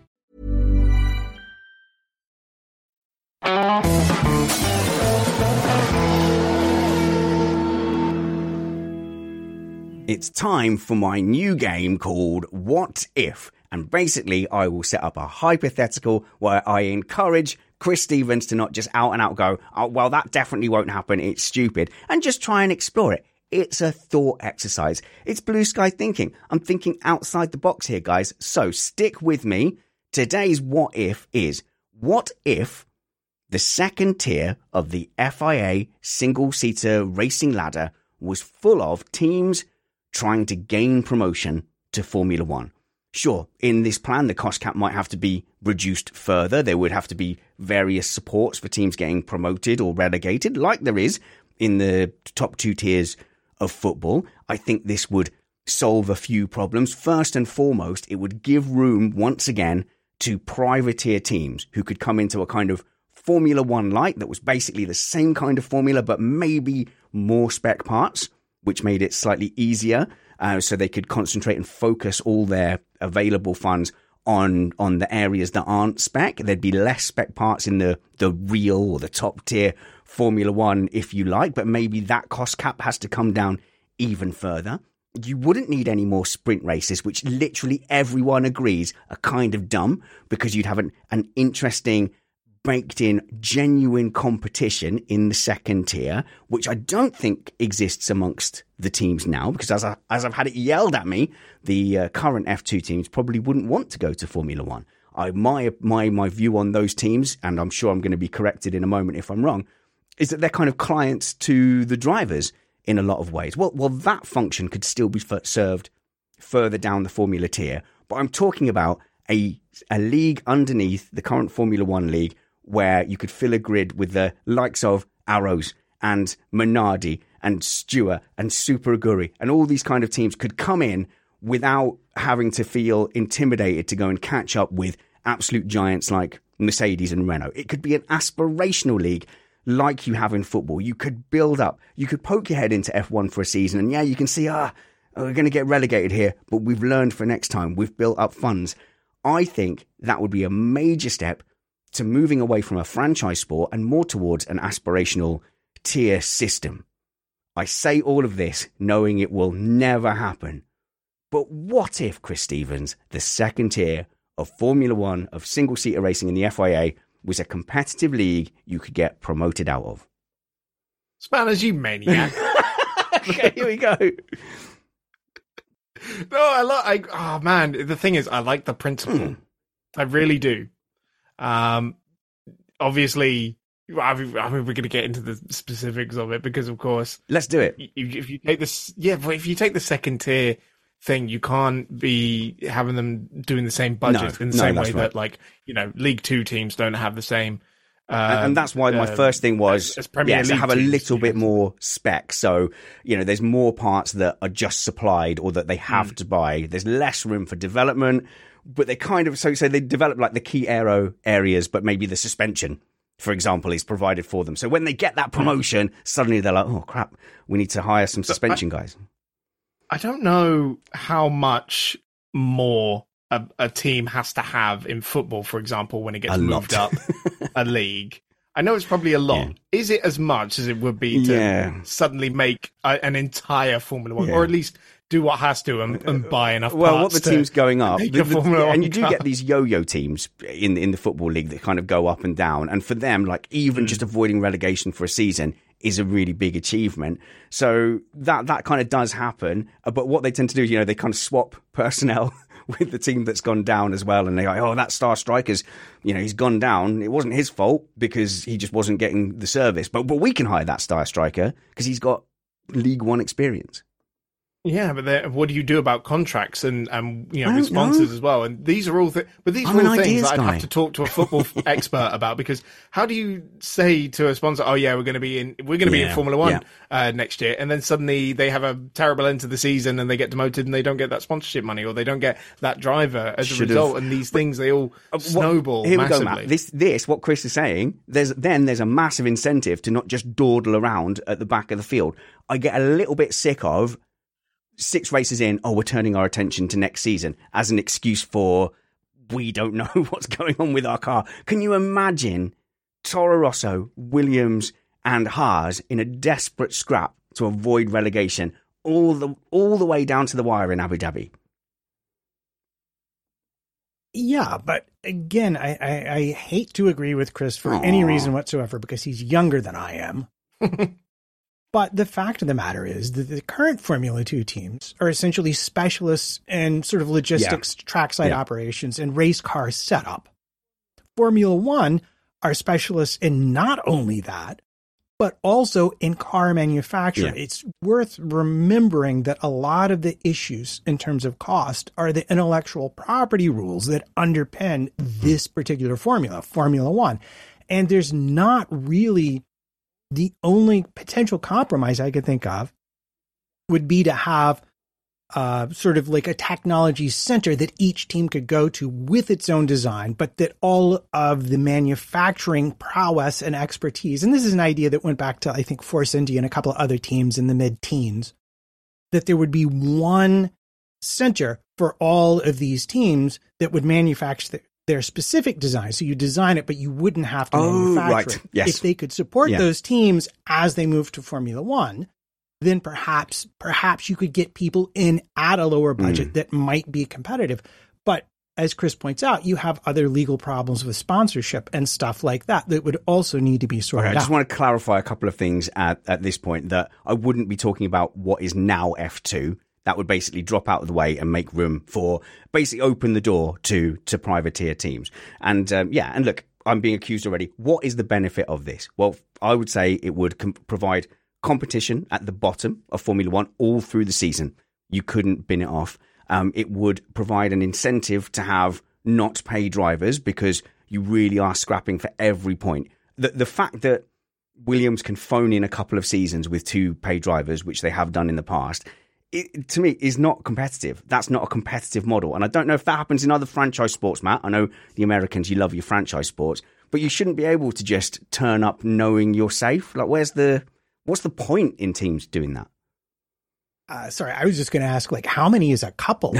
It's time for my new game called What If? And basically, I will set up a hypothetical where I encourage Chris Stevens to not just out and out go, oh, well, that definitely won't happen, it's stupid, and just try and explore it. It's a thought exercise. It's blue sky thinking. I'm thinking outside the box here, guys. So stick with me. Today's What If is, what if the second tier of the F I A single-seater racing ladder was full of teams trying to gain promotion to Formula One? Sure, in this plan, the cost cap might have to be reduced further. There would have to be various supports for teams getting promoted or relegated, like there is in the top two tiers of football. I think this would solve a few problems. First and foremost, it would give room once again to privateer teams who could come into a kind of Formula One light that was basically the same kind of formula, but maybe more spec parts, which made it slightly easier. Uh, so they could concentrate and focus all their available funds on on the areas that aren't spec. There'd be less spec parts in the, the real or the top tier Formula One, if you like, but maybe that cost cap has to come down even further. You wouldn't need any more sprint races, which literally everyone agrees are kind of dumb, because you'd have an, an interesting baked in genuine competition in the second tier, which I don't think exists amongst the teams now, because as, I, as I've had it yelled at me, the uh, current F two teams probably wouldn't want to go to Formula One. I, my, my, my view on those teams, and I'm sure I'm going to be corrected in a moment if I'm wrong, is that they're kind of clients to the drivers in a lot of ways. Well, well, that function could still be f- served further down the Formula tier, but I'm talking about a, a league underneath the current Formula One league, where you could fill a grid with the likes of Arrows and Minardi and Stewart and Super Aguri, and all these kind of teams could come in without having to feel intimidated to go and catch up with absolute giants like Mercedes and Renault. It could be an aspirational league like you have in football. You could build up, you could poke your head into F one for a season, and yeah, you can see, ah, we're going to get relegated here, but we've learned for next time. We've built up funds. I think that would be a major step to moving away from a franchise sport and more towards an aspirational tier system. I say all of this knowing it will never happen. But what if, Chris Stevens, the second tier of Formula One, of single-seater racing in the F I A, was a competitive league you could get promoted out of? Spanners, you maniac. Okay, here we go. No, I like. Oh man, the thing is, I like the principle. Mm. I really do. Um, obviously, I mean, I mean we're going to get into the specifics of it because, of course, let's do it. If, if you take this, yeah, but if you take the second tier thing, you can't be having them doing the same budget no, in the no, same way right. that, like, you know, League Two teams don't have the same. Um, and, and that's why my uh, first thing was, as, as Premier yeah, League to have a teams, little bit know. more spec. So, you know, there's more parts that are just supplied or that they have mm. to buy. There's less room for development, but they kind of, so, so they develop like the key aero areas, but maybe the suspension, for example, is provided for them. So when they get that promotion, suddenly they're like, oh crap, we need to hire some suspension I, guys. I don't know how much more A, a team has to have in football, for example, when it gets a moved lot. up a league. I know it's probably a lot. Yeah. Is it as much as it would be to yeah. suddenly make a, an entire Formula One, yeah. or at least do what has to and, and buy enough well, parts what the team's going up, the, the, the, and you do car. get these yo-yo teams in in the football league that kind of go up and down, and for them, like even mm. just avoiding relegation for a season is a really big achievement. So that that kind of does happen. But what they tend to do, you know, they kind of swap personnel with the team that's gone down as well, and they're like, oh, that star striker's, you know, he's gone down. It wasn't his fault because he just wasn't getting the service. But but we can hire that star striker because he's got League One experience. Yeah, but what do you do about contracts and, and you know, with sponsors know. as well? And these are all th- but these I'm are all an things that I'd guy. have to talk to a football expert about, because how do you say to a sponsor, "Oh yeah, we're going to be in we're going to yeah, be in Formula One yeah. uh, next year," and then suddenly they have a terrible end to the season and they get demoted and they don't get that sponsorship money or they don't get that driver as Should a result, have. and these things they all Uh, what- snowball Here massively. we go, Matt. This, this, what Chris is saying, there's then there's a massive incentive to not just dawdle around at the back of the field. I get a little bit sick of six races in, oh, we're turning our attention to next season as an excuse for we don't know what's going on with our car. Can you imagine Toro Rosso, Williams, and Haas in a desperate scrap to avoid relegation all the all the way down to the wire in Abu Dhabi? Yeah, but again, I, I, I hate to agree with Chris for Aww. any reason whatsoever because he's younger than I am. But the fact of the matter is that the current Formula Two teams are essentially specialists in sort of logistics, yeah. trackside yeah. operations, and race car setup. Formula One are specialists in not only that, but also in car manufacture. Yeah. It's worth remembering that a lot of the issues in terms of cost are the intellectual property rules that underpin this particular formula, Formula One. And there's not really... The only potential compromise I could think of would be to have uh, sort of like a technology center that each team could go to with its own design, but that all of the manufacturing prowess and expertise, and this is an idea that went back to, I think, Force India and a couple of other teams in the mid-teens, that there would be one center for all of these teams that would manufacture the, their specific design. So you design it, but you wouldn't have to oh, manufacture right. it. Yes. If they could support yeah. those teams as they move to Formula One, then perhaps perhaps you could get people in at a lower budget mm. that might be competitive. But as Chris points out, you have other legal problems with sponsorship and stuff like that that would also need to be sorted okay, out. I just want to clarify a couple of things at, at this point, that I wouldn't be talking about what is now F two. That would basically drop out of the way and make room for, basically open the door to to privateer teams. And um, yeah, and look, I'm being accused already. What is the benefit of this? Well, I would say it would com- provide competition at the bottom of Formula One all through the season. You couldn't bin it off. Um, it would provide an incentive to have not pay drivers because you really are scrapping for every point. The, the fact that Williams can phone in a couple of seasons with two paid drivers, which they have done in the past, it, to me, is not competitive. That's not a competitive model. And I don't know if that happens in other franchise sports, Matt. I know the Americans, you love your franchise sports, but you shouldn't be able to just turn up knowing you're safe. Like, where's the, what's the point in teams doing that? Uh, sorry, I was just going to ask, like, how many is a couple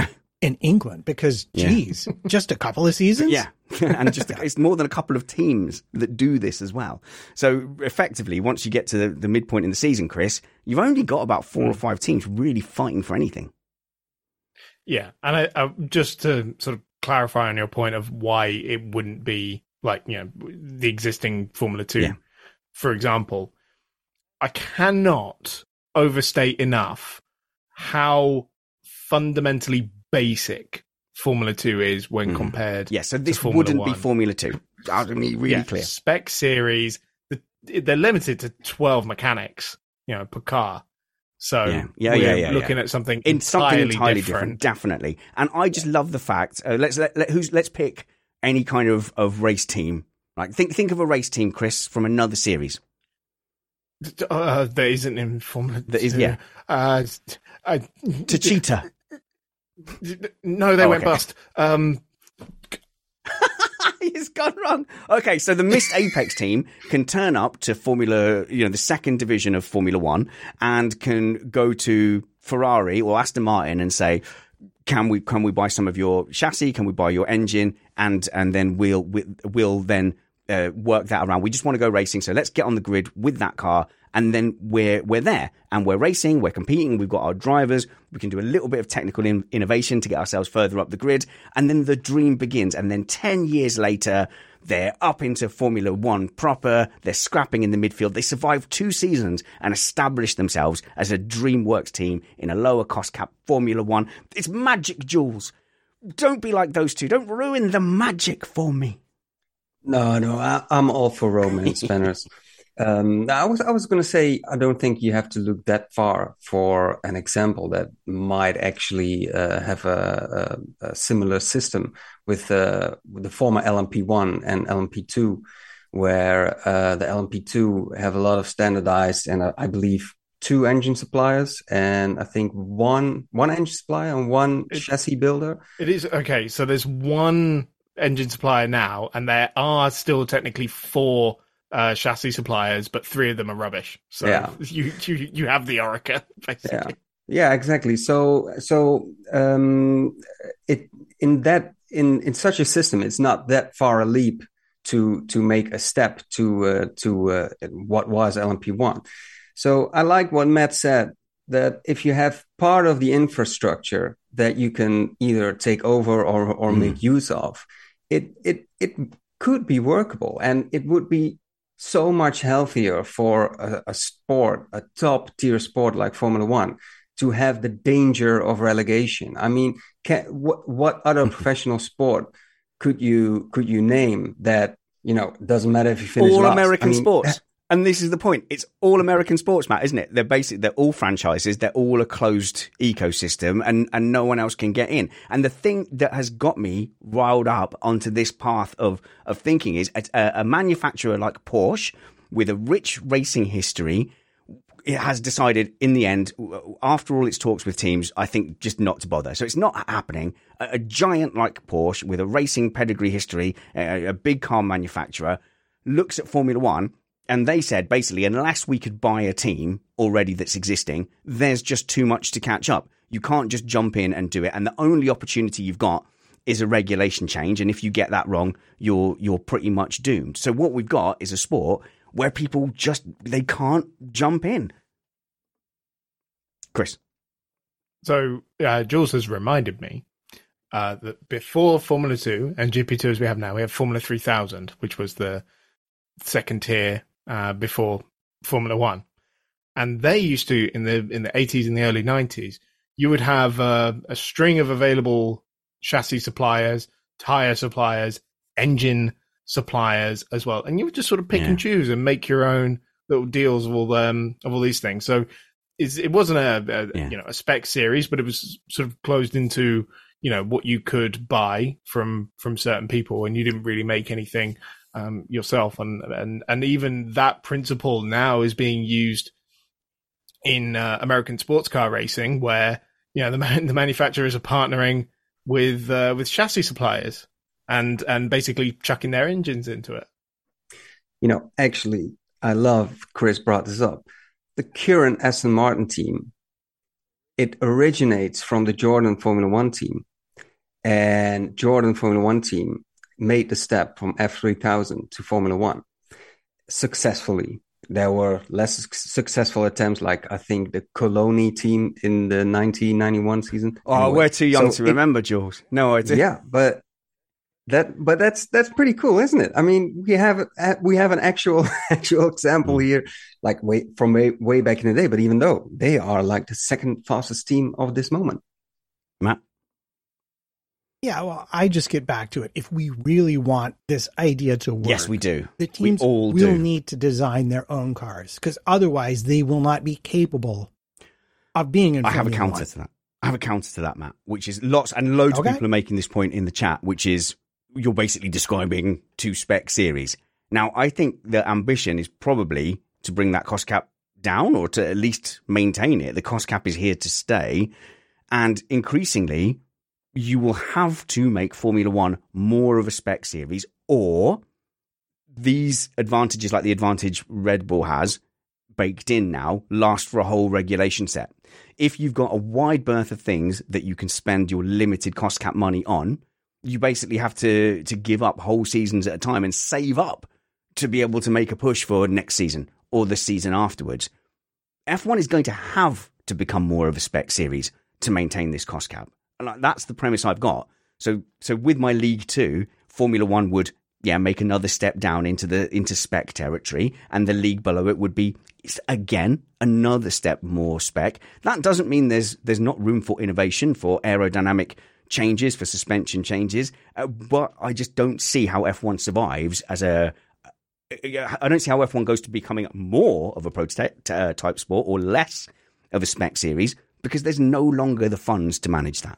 in England because, geez, yeah. just a couple of seasons? Yeah. And just it's more than a couple of teams that do this as well. So effectively, once you get to the, the midpoint in the season, Chris, you've only got about four mm. or five teams really fighting for anything. Yeah. And I, I, just to sort of clarify on your point of why it wouldn't be like, you know, the existing Formula Two, yeah. for example, I cannot overstate enough how fundamentally basic Formula Two is when mm. compared yeah, so this to Formula wouldn't one. be Formula Two. I'll be really yeah, clear. Spec series, the, they're limited to twelve mechanics, you know, per car. So yeah, yeah, we're yeah, yeah looking yeah. at something in entirely, something entirely different. different. Definitely. And I just love the fact. Uh, let's let, let who's let's pick any kind of, of race team. Like think think of a race team, Chris, from another series. Uh, that isn't in Formula That is, yeah. Uh, I, to Cheetah. No, they oh, went okay. bust. Um, He's gone wrong. Okay, so the Missed Apex team can turn up to Formula, you know, the second division of Formula One, and can go to Ferrari or Aston Martin and say, "Can we can we buy some of your chassis? Can we buy your engine?" And and then we'll we'll, we'll then uh, work that around. We just want to go racing, so let's get on the grid with that car. And then we're we're there, and we're racing, we're competing, we've got our drivers, we can do a little bit of technical in- innovation to get ourselves further up the grid, and then the dream begins. And then ten years later, they're up into Formula One proper, they're scrapping in the midfield, they survive two seasons and establish themselves as a DreamWorks team in a lower cost cap Formula One. It's magic, Jules. Don't be like those two, don't ruin the magic for me. No, no, I, I'm all for romance, Spanners. Um, I was I was going to say I don't think you have to look that far for an example that might actually uh, have a, a, a similar system with, uh, with the former L M P one and L M P two, where uh, the L M P two have a lot of standardized and uh, I believe two engine suppliers and I think one one engine supplier and one it, chassis builder. It is okay. So there's one engine supplier now, and there are still technically four. Uh, chassis suppliers, but three of them are rubbish. So yeah. you, you you have the Orica, basically. Yeah, yeah, exactly. So so um, it in that in, in such a system, it's not that far a leap to to make a step to uh, to uh, what was L M P one. So I like what Matt said, that if you have part of the infrastructure that you can either take over or or mm. make use of, it it it could be workable, and it would be so much healthier for a, a sport, a top tier sport like Formula One, to have the danger of relegation. I mean, can, what what other professional sport could you could you name that, you know, doesn't matter if you finish all last? American I mean, sports? And this is the point. It's all American sports, Matt, isn't it? They're basically, they're all franchises. They're all a closed ecosystem, and, and no one else can get in. And the thing that has got me riled up onto this path of, of thinking is a, a manufacturer like Porsche with a rich racing history, it has decided in the end, after all its talks with teams, I think just not to bother. So it's not happening. A, a giant like Porsche with a racing pedigree history, a, a big car manufacturer, looks at Formula One. And they said, basically, unless we could buy a team already that's existing, there's just too much to catch up. You can't just jump in and do it. And the only opportunity you've got is a regulation change. And if you get that wrong, you're you're pretty much doomed. So what we've got is a sport where people just, they can't jump in. Chris. So uh, Jules has reminded me uh, that before Formula two and G P two as we have now, we have Formula three thousand, which was the second tier Uh, before Formula One, and they used to in the in the eighties and the early nineties, you would have uh, a string of available chassis suppliers, tire suppliers, engine suppliers as well, and you would just sort of pick yeah. and choose and make your own little deals of all um of all these things. So it's, it wasn't a, a yeah. you know a spec series, but it was sort of closed into you know what you could buy from from certain people, and you didn't really make anything. Um, yourself, and, and and even that principle now is being used in uh, American sports car racing, where you know the man, the manufacturers are partnering with uh, with chassis suppliers and and basically chucking their engines into it. You know, actually, I love Chris brought this up. The current Aston Martin team, it originates from the Jordan Formula One team. and Jordan Formula One team made the step from F three thousand to Formula One successfully. There were less successful attempts, like I think the Coloni team in the nineteen ninety-one season. Oh, anyway, we're too young so to it, remember, Jules. No idea. Yeah, but that, but that's that's pretty cool, isn't it? I mean, we have we have an actual actual example mm. here, like way from way way back in the day. But even though they are like the second fastest team of this moment, Matt. Yeah, well, I just get back to it. If we really want this idea to work, yes, we do. The teams we all will do. need to design their own cars because otherwise they will not be capable of being in. I have a Formula counter One. to that. I have a counter to that, Matt, which is lots and loads Okay. of people are making this point in the chat, which is you're basically describing two spec series. Now, I think the ambition is probably to bring that cost cap down or to at least maintain it. The cost cap is here to stay, and increasingly, you will have to make Formula One more of a spec series, or these advantages like the advantage Red Bull has baked in now last for a whole regulation set. If you've got a wide berth of things that you can spend your limited cost cap money on, you basically have to, to give up whole seasons at a time and save up to be able to make a push for next season or the season afterwards. F one is going to have to become more of a spec series to maintain this cost cap. And that's the premise I've got. So, so with my League Two, Formula One would, yeah, make another step down into the into spec territory, and the league below it would be again another step more spec. That doesn't mean there's there's not room for innovation, for aerodynamic changes, for suspension changes. Uh, but I just don't see how F one survives as a. I don't see how F one goes to becoming more of a prototype uh, type sport or less of a spec series because there's no longer the funds to manage that.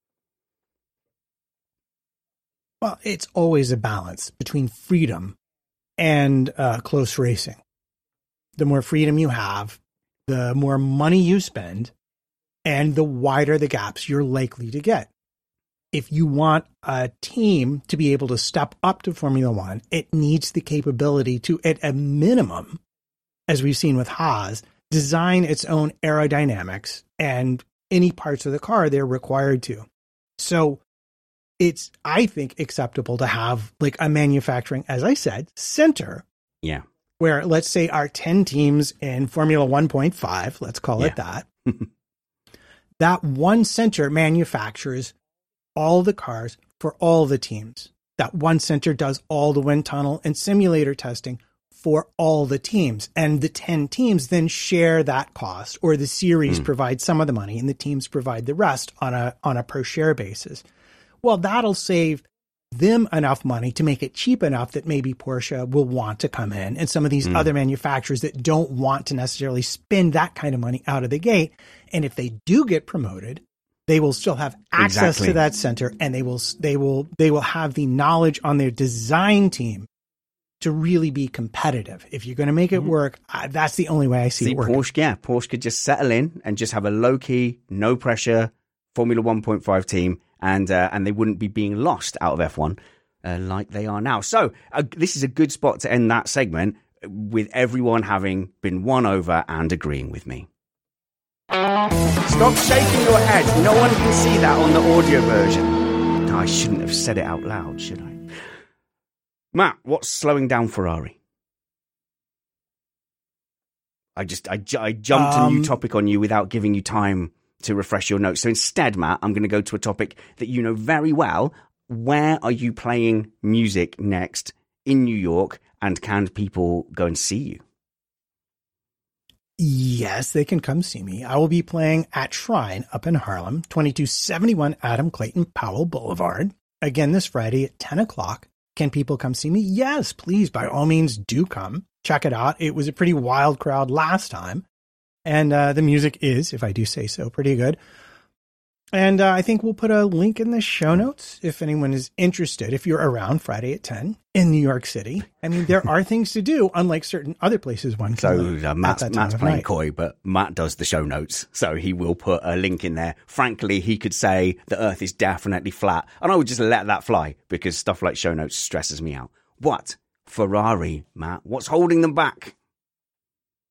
Well, it's always a balance between freedom and uh, close racing. The more freedom you have, the more money you spend, and the wider the gaps you're likely to get. If you want a team to be able to step up to Formula One, it needs the capability to, at a minimum, as we've seen with Haas, design its own aerodynamics and any parts of the car they're required to. So it's, I think, acceptable to have like a manufacturing, as I said, center. Yeah. Where let's say our ten teams in Formula one point five, let's call yeah. it that, that one center manufactures all the cars for all the teams. That one center does all the wind tunnel and simulator testing for all the teams. And the ten teams then share that cost, or the series mm. provides some of the money and the teams provide the rest on a on a per share basis. Well, that'll save them enough money to make it cheap enough that maybe Porsche will want to come in, and some of these mm. other manufacturers that don't want to necessarily spend that kind of money out of the gate. And if they do get promoted, they will still have access exactly. to that center, and they will they will they will have the knowledge on their design team to really be competitive. If you're going to make it work, uh, that's the only way I see, see it working. Porsche, yeah, Porsche could just settle in and just have a low key, no pressure Formula one point five team, and uh, and they wouldn't be being lost out of F one uh, like they are now. So uh, this is a good spot to end that segment with everyone having been won over and agreeing with me. Stop shaking your head. No one can see that on the audio version. I shouldn't have said it out loud, should I? Matt, what's slowing down Ferrari? I just, I, I jumped um, a new topic on you without giving you time to refresh your notes. So instead, Matt, I'm going to go to a topic that you know very well. Where are you playing music next in New York, and can people go and see you? Yes, they can come see me. I will be playing at Shrine up in Harlem, twenty-two seventy-one Adam Clayton Powell Boulevard. Again, this Friday at ten o'clock. Can people come see me? Yes, please, by all means, do come. Check it out. It was a pretty wild crowd last time. And uh, the music is, if I do say so, pretty good. And uh, I think we'll put a link in the show notes if anyone is interested, if you're around Friday at ten in New York City. I mean, there are things to do, unlike certain other places one can So live uh, Matt's, at that time Matt's of playing night. coy, but Matt does the show notes, so he will put a link in there. Frankly, he could say the Earth is definitely flat, and I would just let that fly, because stuff like show notes stresses me out. What? Ferrari, Matt? What's holding them back?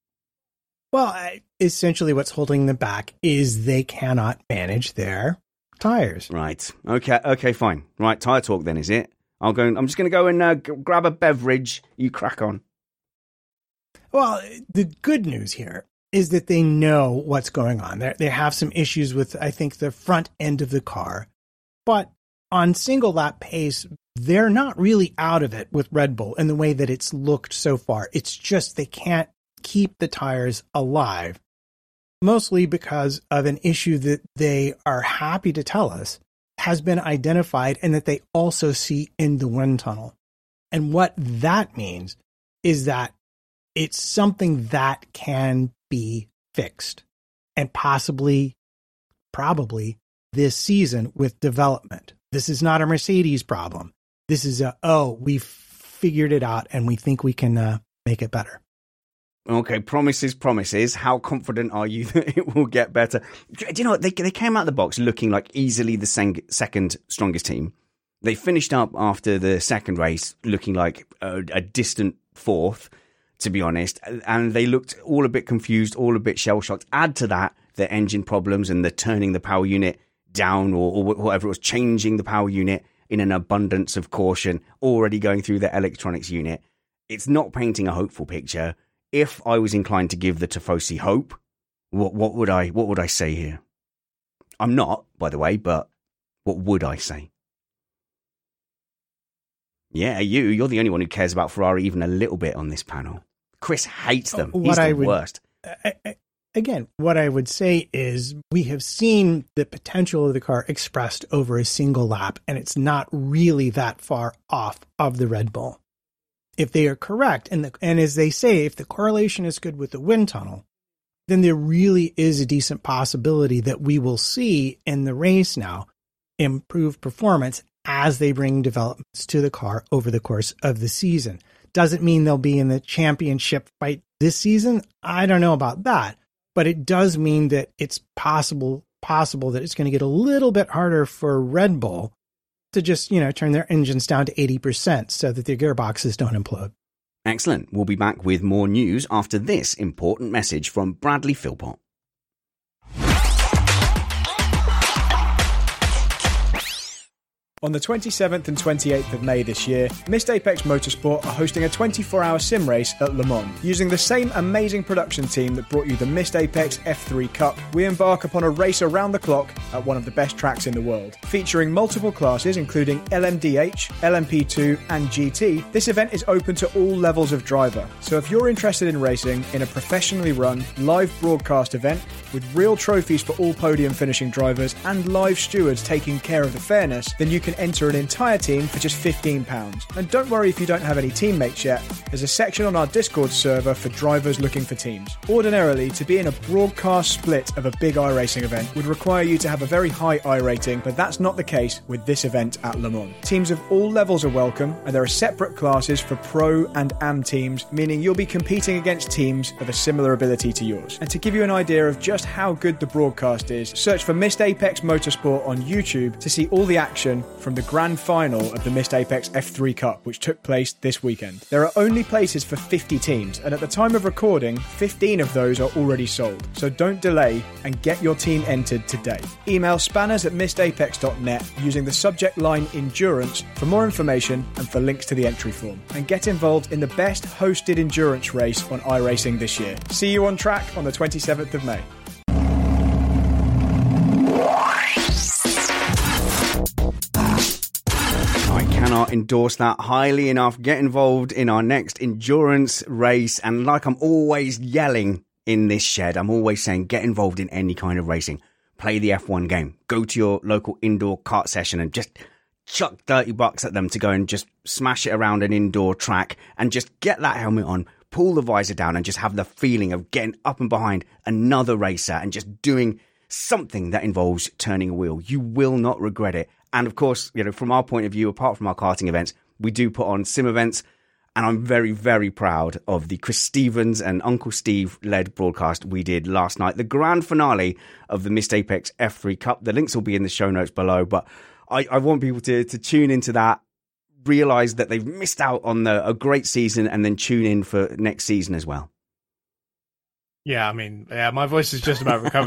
Well, I, essentially what's holding them back is they cannot manage their tires. Right. Okay. Okay. Fine. Right. Tire talk then, is it? I'll go. I'm just going to go and uh, g- grab a beverage. You crack on. Well, the good news here is that they know what's going on. They they have some issues with, I think, the front end of the car, but on single lap pace, they're not really out of it with Red Bull in the way that it's looked so far. It's just they can't keep the tires alive, mostly because of an issue that they are happy to tell us has been identified and that they also see in the wind tunnel. And what that means is that it's something that can be fixed, and possibly, probably this season with development. This is not a Mercedes problem. This is a, oh, we've figured it out and we think we can uh, make it better. Okay, promises, promises. How confident are you that it will get better? Do you know what? They, they came out of the box looking like easily the sen- second strongest team. They finished up after the second race looking like a, a distant fourth, to be honest. And they looked all a bit confused, all a bit shell-shocked. Add to that the engine problems and the turning the power unit down or, or whatever it was, changing the power unit in an abundance of caution, already going through the electronics unit. It's not painting a hopeful picture. If I was inclined to give the Tifosi hope, what what would I what would I say here? I'm not, by the way, but what would I say? Yeah, you you're the only one who cares about Ferrari even a little bit on this panel. Chris hates them. What He's the I would, worst. I, I, again, what I would say is we have seen the potential of the car expressed over a single lap, and it's not really that far off of the Red Bull. If they are correct, and the, and as they say, if the correlation is good with the wind tunnel, then there really is a decent possibility that we will see in the race now improved performance as they bring developments to the car over the course of the season. Doesn't mean they'll be in the championship fight this season. I don't know about that, but it does mean that it's possible possible that it's going to get a little bit harder for Red Bull to just, you know, turn their engines down to eighty percent so that their gearboxes don't implode. Excellent. We'll be back with more news after this important message from Bradley Philpott. On the twenty-seventh and twenty-eighth of May this year, Missed Apex Motorsport are hosting a twenty-four hour sim race at Le Mans. Using the same amazing production team that brought you the Missed Apex F three Cup, we embark upon a race around the clock at one of the best tracks in the world. Featuring multiple classes including L M D H, L M P two and G T, this event is open to all levels of driver. So if you're interested in racing in a professionally run, live broadcast event with real trophies for all podium finishing drivers and live stewards taking care of the fairness, then you can enter an entire team for just fifteen pounds. And don't worry if you don't have any teammates yet, there's a section on our Discord server for drivers looking for teams. Ordinarily, to be in a broadcast split of a big iRacing event would require you to have a very high I rating, but that's not the case with this event at Le Mans. Teams of all levels are welcome, and there are separate classes for Pro and A M teams, meaning you'll be competing against teams of a similar ability to yours. And to give you an idea of just how good the broadcast is, search for Missed Apex Motorsport on YouTube to see all the action from the grand final of the Missed Apex F three Cup, which took place this weekend. There are only places for fifty teams, and at the time of recording, fifteen of those are already sold. So don't delay and get your team entered today. Email spanners at missed apex dot net using the subject line Endurance for more information and for links to the entry form. And get involved in the best hosted endurance race on iRacing this year. See you on track on the twenty-seventh of May. I cannot endorse that highly enough. Get involved in our next endurance race. And like I'm always yelling in this shed, I'm always saying get involved in any kind of racing. Play the F one game. Go to your local indoor kart session and just chuck thirty bucks at them to go and just smash it around an indoor track and just get that helmet on, pull the visor down and just have the feeling of getting up and behind another racer and just doing something that involves turning a wheel. You will not regret it. And of course, you know, from our point of view, apart from our karting events, we do put on sim events. And I'm very, very proud of the Chris Stevens and Uncle Steve led broadcast we did last night, the grand finale of the Missed Apex F three Cup. The links will be in the show notes below, but I, I want people to, to tune into that, realize that they've missed out on the, a great season, and then tune in for next season as well. Yeah, I mean, yeah, my voice is just about recovered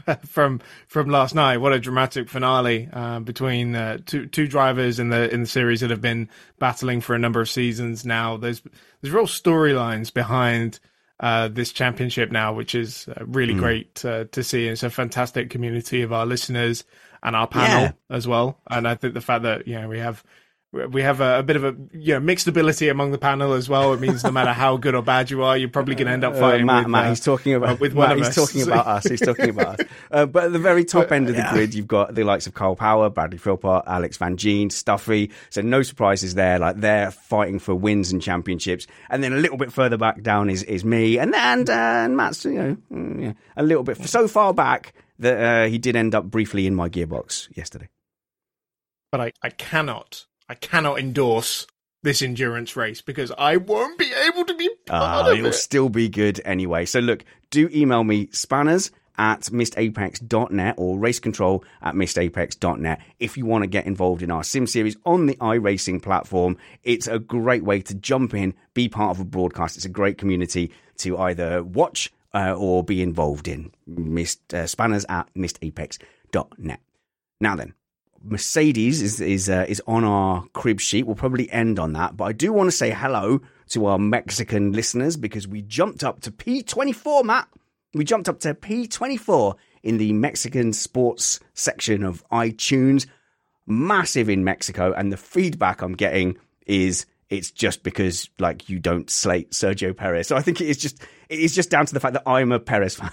from from last night. What a dramatic finale uh, between uh, two two drivers in the in the series that have been battling for a number of seasons now. There's there's real storylines behind uh, this championship now, which is uh, really mm. great uh, to see. It's a fantastic community of our listeners and our panel yeah. as well. And I think the fact that, you know, we have we have a, a bit of a you know mixed ability among the panel as well. It means no matter how good or bad you are, you're probably going to end up fighting. Uh, Matt, with, Matt, uh, he's talking about uh, with Matt, one of he's us. talking about us. He's talking about us. Uh, but at the very top end of the yeah. grid, you've got the likes of Kyle Power, Bradley Philpott, Alex Van Gien, Stuffy. So no surprises there. Like they're fighting for wins and championships. And then a little bit further back down is is me and and, uh, and Matt's you know mm, yeah, a little bit so far back that uh, he did end up briefly in my gearbox yesterday. But I, I cannot. I cannot endorse this endurance race because I won't be able to be part uh, of it'll it. still be good anyway. So look, do email me spanners at missed apex dot net or racecontrol at missed apex dot net if you want to get involved in our sim series on the iRacing platform. It's a great way to jump in, be part of a broadcast. It's a great community to either watch uh, or be involved in. Missed, uh, spanners at missed apex dot net. Now then, Mercedes is is uh, is on our crib sheet. We'll probably end on that, but I do want to say hello to our Mexican listeners because we jumped up to P twenty-four, Matt. We jumped up to P twenty-four in the Mexican sports section of iTunes. Massive in Mexico, and the feedback I'm getting is it's just because like you don't slate Sergio Perez. So I think it is just it is just down to the fact that I'm a Perez fan.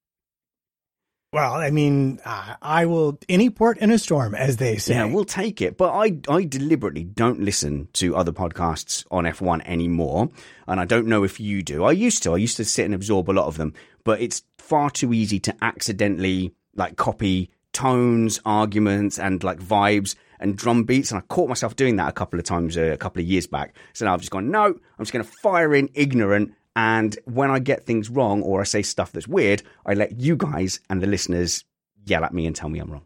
Well, I mean, uh, I will any port in a storm, as they say. Yeah, we'll take it. But I, I deliberately don't listen to other podcasts on F one anymore. And I don't know if you do. I used to. I used to sit and absorb a lot of them. But it's far too easy to accidentally like copy tones, arguments, and like vibes and drum beats. And I caught myself doing that a couple of times uh, a couple of years back. So now I've just gone, no, I'm just going to fire in ignorant. And when I get things wrong or I say stuff that's weird, I let you guys and the listeners yell at me and tell me I'm wrong.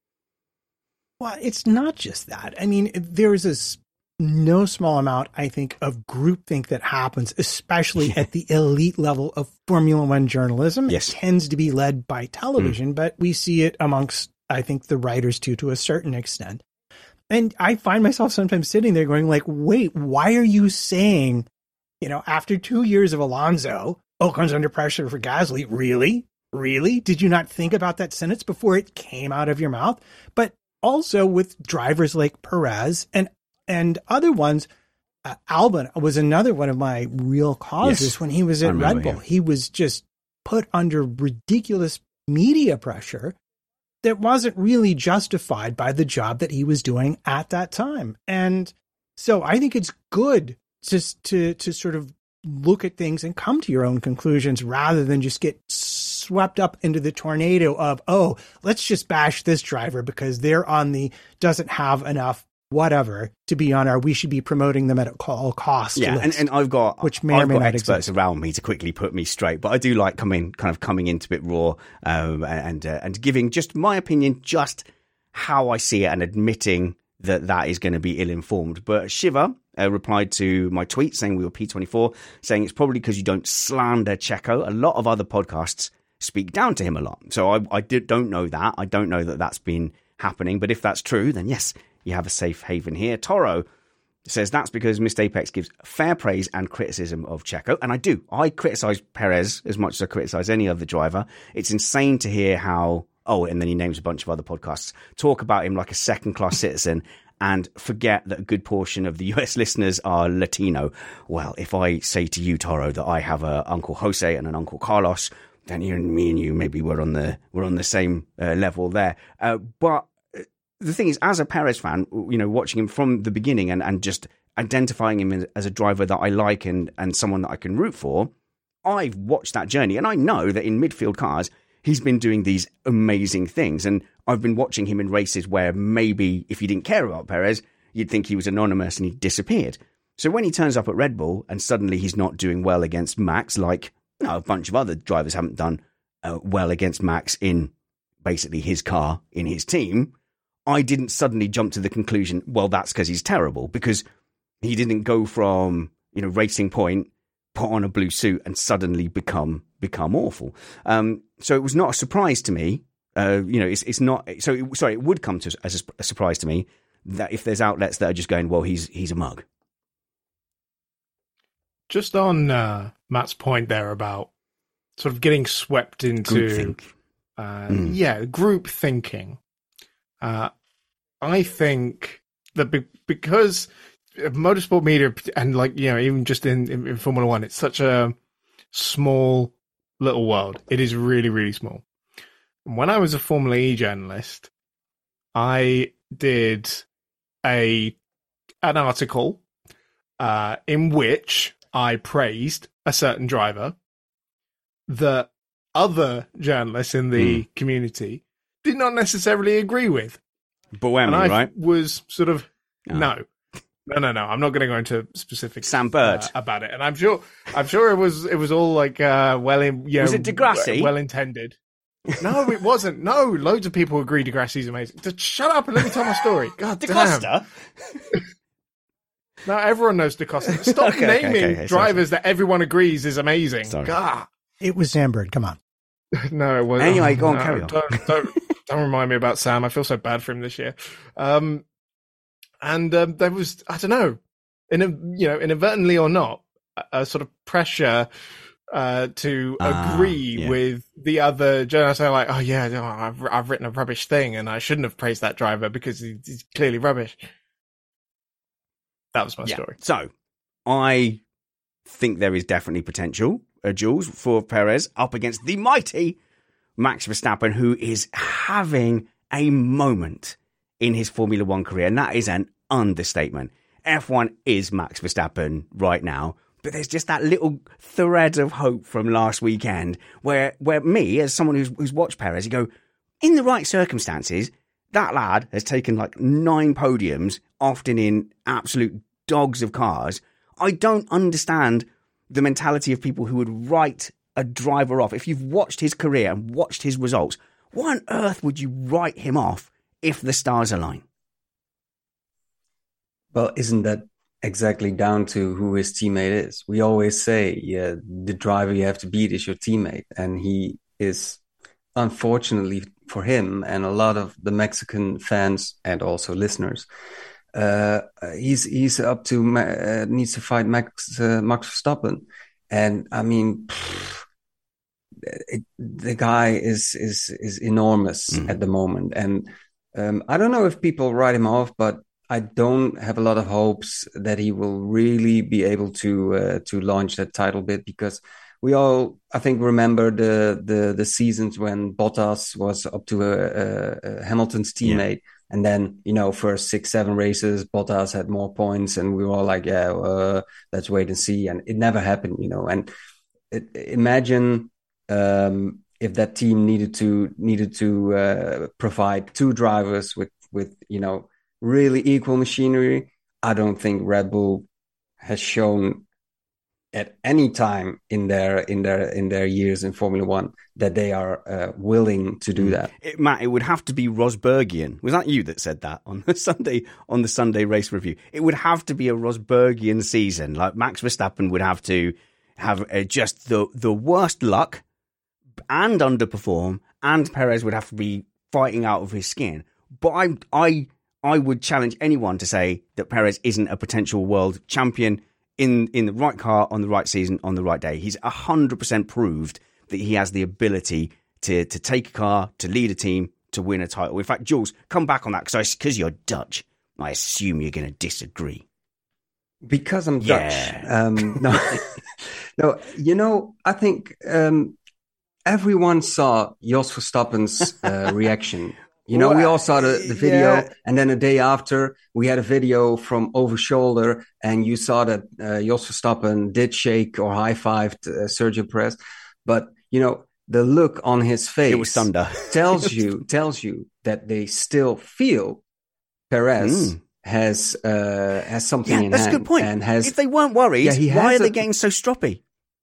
Well, it's not just that. I mean, there is this no small amount, I think, of groupthink that happens, especially at the elite level of Formula One journalism. Yes. It tends to be led by television, mm. but we see it amongst, I think, the writers too, to a certain extent. And I find myself sometimes sitting there going like, wait, why are you saying... You know, after two years of Alonso, Ocon's under pressure for Gasly. Really? Really? Did you not think about that sentence before it came out of your mouth? But also with drivers like Perez and and other ones, uh, Albon was another one of my real causes yes. when he was at Red Bull. Him. He was just put under ridiculous media pressure that wasn't really justified by the job that he was doing at that time. And so I think it's good just to to sort of look at things and come to your own conclusions rather than just get swept up into the tornado of, oh, let's just bash this driver because they're on the doesn't have enough whatever to be on our we should be promoting them at all costs. Yeah, list, and, and I've got which may I've or may got not experts exist. around me to quickly put me straight, but I do like coming kind of coming into it raw um, and uh, and giving just my opinion, just how I see it, and admitting that that is going to be ill-informed. But Shiva uh, replied to my tweet saying we were P twenty-four, saying it's probably because you don't slander Checo. A lot of other podcasts speak down to him a lot. So I, I did, don't know that. I don't know that that's been happening. But if that's true, then yes, you have a safe haven here. Toro says that's because Missed Apex gives fair praise and criticism of Checo. And I do. I criticise Perez as much as I criticise any other driver. It's insane to hear how... Oh, and then he names a bunch of other podcasts. Talk about him like a second-class citizen and forget that a good portion of the U S listeners are Latino. Well, if I say to you, Toro, that I have an Uncle Jose and an Uncle Carlos, then you and me and you, maybe we're on the we're on the same uh, level there. Uh, but the thing is, as a Perez fan, you know, watching him from the beginning and, and just identifying him as a driver that I like and, and someone that I can root for, I've watched that journey. And I know that in midfield cars, he's been doing these amazing things. And I've been watching him in races where maybe if you didn't care about Perez, you'd think he was anonymous and he disappeared. So when he turns up at Red Bull and suddenly he's not doing well against Max, like you know, a bunch of other drivers haven't done uh, well against Max in basically his car, in his team, I didn't suddenly jump to the conclusion, well, that's because he's terrible, because he didn't go from, you know, Racing Point, put on a blue suit and suddenly become become awful. Um, so it was not a surprise to me Uh, you know, it's it's not. So it, sorry, it would come to as a, a surprise to me that if there's outlets that are just going, well, he's he's a mug. Just on uh, Matt's point there about sort of getting swept into, uh, mm. yeah, group thinking. Uh, I think that be- because motorsport media and like, you know, even just in, in, in Formula One, it's such a small little world. It is really, really small. When I was a Formula E journalist, I did a an article uh, in which I praised a certain driver that other journalists in the mm. community did not necessarily agree with. Buemi, and I right? was sort of, oh. no. No, no, no. I'm not going to go into specifics Sam Bird. Uh, about it. And I'm sure I'm sure it was it was all like uh, well in you know, was it Degrassi? Well intended. No, it wasn't. No, loads of people agree Degrassi's amazing. Just shut up and let me tell my story. God DaCosta? damn. No, everyone knows DaCosta. Stop okay, naming okay, okay, drivers sorry. that everyone agrees is amazing. Sorry. God. It was Sam Bird. Come on. No, it wasn't. Anyway, go on, no, carry on. Don't, don't, don't remind me about Sam. I feel so bad for him this year. Um, and um, there was, I don't know, in a, you know, inadvertently or not, a, a sort of pressure uh, to ah, agree yeah. with the other journalists. They're like, oh yeah, no, I've I've written a rubbish thing, and I shouldn't have praised that driver because he, he's clearly rubbish. That was my yeah. story. So, I think there is definitely potential, uh, Jules, for Perez up against the mighty Max Verstappen, who is having a moment in his Formula One career, and that is an understatement. F one is Max Verstappen right now, but there's just that little thread of hope from last weekend where where me, as someone who's, who's watched Perez, you go, in the right circumstances, that lad has taken like nine podiums, often in absolute dogs of cars. I don't understand the mentality of people who would write a driver off. If you've watched his career and watched his results, why on earth would you write him off if the stars align? Well, isn't that exactly down to who his teammate is? We always say, yeah, the driver you have to beat is your teammate. And he is, unfortunately for him and a lot of the Mexican fans and also listeners, uh, he's he's up to, uh, needs to fight Max, uh, Max Verstappen. And I mean, pff, it, the guy is, is, is enormous mm. at the moment. And um, I don't know if people write him off, but I don't have a lot of hopes that he will really be able to uh, to launch that title bid, because we all, I think, remember the the, the seasons when Bottas was up to a, a, a Hamilton's teammate, yeah. and then you know first six seven races Bottas had more points, and we were all like, yeah, uh, let's wait and see, and it never happened, you know. And it, imagine um, if that team needed to needed to uh, provide two drivers with with you know. really equal machinery. I don't think Red Bull has shown at any time in their in their in their years in Formula One that they are uh, willing to do that. It, Matt, it would have to be Rosbergian. Was that you that said that on the Sunday on the Sunday race review? It would have to be a Rosbergian season. Like Max Verstappen would have to have uh, just the the worst luck and underperform, and Perez would have to be fighting out of his skin. But I I. I would challenge anyone to say that Perez isn't a potential world champion in, in the right car, on the right season, on the right day. He's one hundred percent proved that he has the ability to to take a car, to lead a team, to win a title. In fact, Jules, come back on that, because because you're Dutch, I assume you're going to disagree. Because I'm yeah. Dutch. Um, no, no, you know, I think um, everyone saw Jos Verstappen's uh, reaction. You know, well, we all saw the, the video, yeah. and then a day after, we had a video from over shoulder, and you saw that uh, Jos Verstappen did shake or high-fived uh, Sergio Perez. But, you know, the look on his face it was thunder. tells you tells you that they still feel Perez mm. has uh, has something yeah, in that's hand. A good point. And has, if they weren't worried, yeah, he why are a, they getting so stroppy?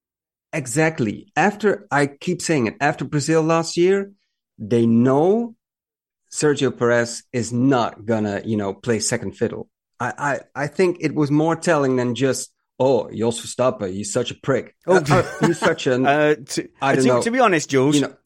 Exactly. After, I keep saying it, after Brazil last year, they know Sergio Perez is not gonna, you know, play second fiddle. I, I, I think it was more telling than just, oh, Jos Verstappen, he's such a prick. Oh, uh, uh, he's such an. uh, to, I don't to, know. To be honest, Jules, you know,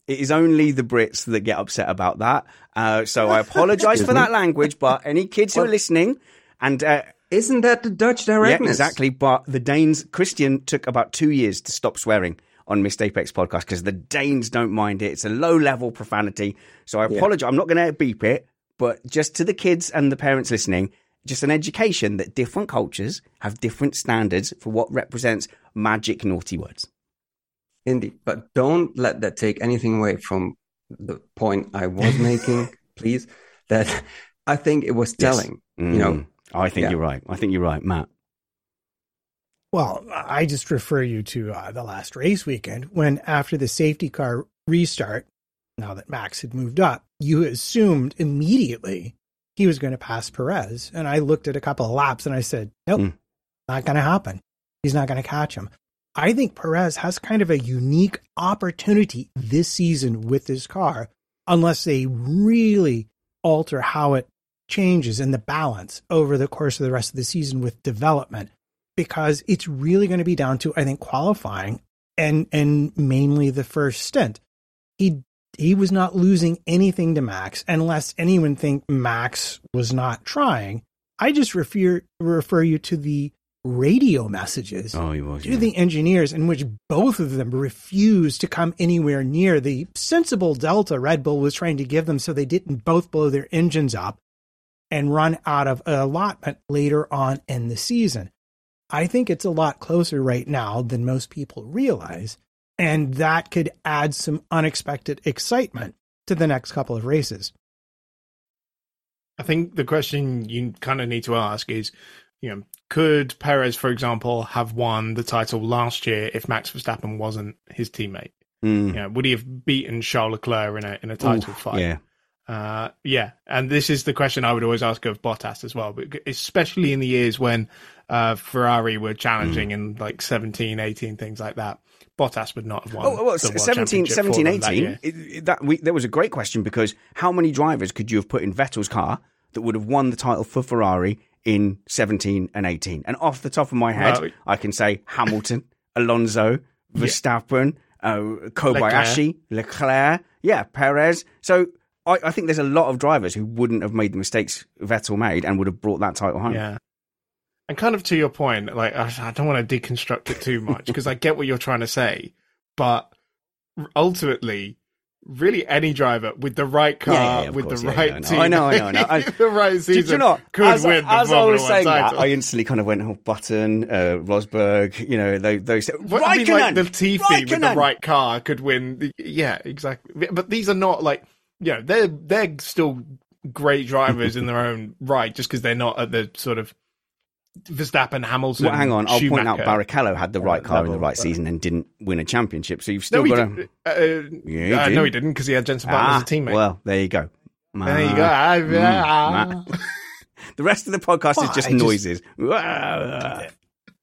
It is only the Brits that get upset about that. Uh, so I apologise for that language, but any kids who are listening and... Uh, Isn't that the Dutch directness? Yeah, exactly. But the Danes, Christian took about two years to stop swearing on Missed Apex podcast because the Danes don't mind it. It's a low-level profanity. So I apologise. Yeah. I'm not going to beep it, but just to the kids and the parents listening, just an education that different cultures have different standards for what represents magic naughty words. Indeed. But don't let that take anything away from the point I was making, please. That I think it was telling, yes. mm. you know. I think yeah. you're right. I think you're right, Matt. Well, I just refer you to uh, the last race weekend when after the safety car restart, now that Max had moved up, you assumed immediately he was going to pass Perez. And I looked at a couple of laps and I said, nope, mm. not going to happen. He's not going to catch him. I think Perez has kind of a unique opportunity this season with this car, unless they really alter how it changes in the balance over the course of the rest of the season with development, because it's really going to be down to, I think, qualifying and and mainly the first stint. He he was not losing anything to Max, unless anyone think Max was not trying. I just refer refer you to the radio messages oh, he was, to yeah. the engineers in which both of them refused to come anywhere near the sensible delta Red Bull was trying to give them so they didn't both blow their engines up and run out of an allotment later on in the season. I think it's a lot closer right now than most people realize, and that could add some unexpected excitement to the next couple of races. I think the question you kind of need to ask is, you know, could Perez, for example, have won the title last year if Max Verstappen wasn't his teammate? Mm. You know, would he have beaten Charles Leclerc in a in a title Ooh, fight? Yeah. Uh, yeah, and this is the question I would always ask of Bottas as well, especially in the years when uh, Ferrari were challenging mm. in like seventeen, eighteen, things like that. Bottas would not have won. Oh, well, the World seventeen, seventeen, eighteen. That, it, that we, there was a great question because how many drivers could you have put in Vettel's car that would have won the title for Ferrari in seventeen and eighteen? And off the top of my head, well, I can say Hamilton, Alonso, Verstappen, yeah. uh, Kobayashi, Leclerc. Leclerc, yeah, Perez. So I, I think there's a lot of drivers who wouldn't have made the mistakes Vettel made and would have brought that title home. Yeah. And kind of to your point, like I, I don't want to deconstruct it too much because I get what you're trying to say, but ultimately, really any driver with the right car, yeah, yeah, yeah, with course, the yeah, right yeah, team, I know, I know, I know. I, the right season, do you know, could as, win the as Formula I was saying title. that, I instantly kind of went, oh, Button, uh, Rosberg, you know, those. those what, I mean, like the Latifi with the right car could win. The, yeah, exactly. But these are not like, you know, they're they're still great drivers in their own right, just because they're not at the sort of Verstappen, Hamilton. Well, hang on, I'll Schumacher. point out Barrichello had the right car level, in the right but... season and didn't win a championship. So you've still no, got to. Uh, yeah, he uh, did. No, he didn't because he had Jenson Button ah, as a teammate. Well, there you go. There you go. Mm, the rest of the podcast well, is just I noises. Just...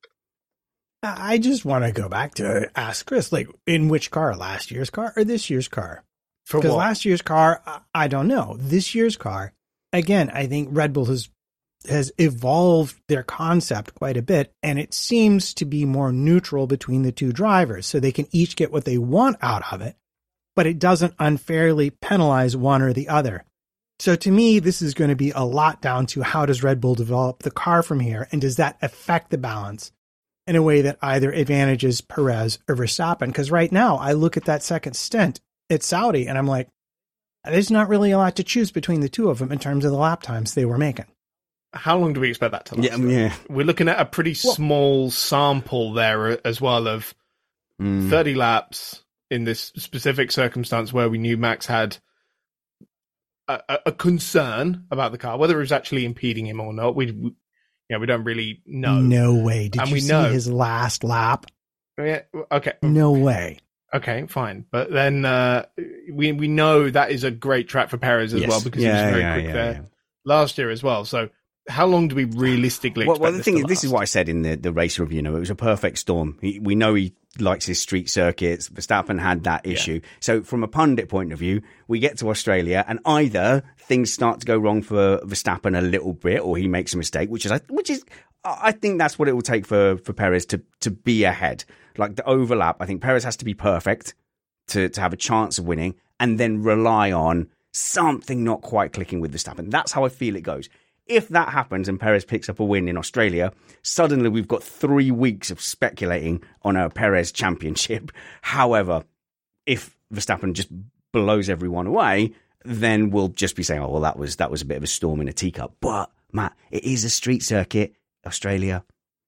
I just want to go back to ask Chris, like, in which car? Last year's car or this year's car? Because last year's car, I don't know. This year's car, again, I think Red Bull has has evolved their concept quite a bit, and it seems to be more neutral between the two drivers, so they can each get what they want out of it, but it doesn't unfairly penalize one or the other. So to me, this is going to be a lot down to how does Red Bull develop the car from here, and does that affect the balance in a way that either advantages Perez or Verstappen? Because right now, I look at that second stint at Saudi, and I'm like, there's not really a lot to choose between the two of them in terms of the lap times they were making. How long do we expect that to last? Yeah, yeah. We're looking at a pretty well, small sample there as well of mm. thirty laps in this specific circumstance where we knew Max had a, a, a concern about the car, whether it was actually impeding him or not. We, we yeah, we don't really know. No way. Did and you we see know, his last lap? Yeah. Okay. No way. Okay, fine. But then uh, we we know that is a great track for Perez as yes. well because yeah, he was very yeah, quick yeah, there yeah. last year as well. So how long do we realistically well, expect well, the this thing to is, last? this is what I said in the, the race review. You know, it was a perfect storm. He, we know he likes his street circuits. Verstappen had that issue. Yeah. So from a pundit point of view, we get to Australia and either things start to go wrong for Verstappen a little bit or he makes a mistake, which is, which is, I think that's what it will take for, for Perez to, to be ahead. Like the overlap, I think Perez has to be perfect to, to have a chance of winning and then rely on something not quite clicking with Verstappen. That's how I feel it goes. If that happens and Perez picks up a win in Australia, suddenly we've got three weeks of speculating on a Perez championship. However, if Verstappen just blows everyone away, then we'll just be saying, oh, well, that was that was a bit of a storm in a teacup. But, Matt, it is a street circuit, Australia.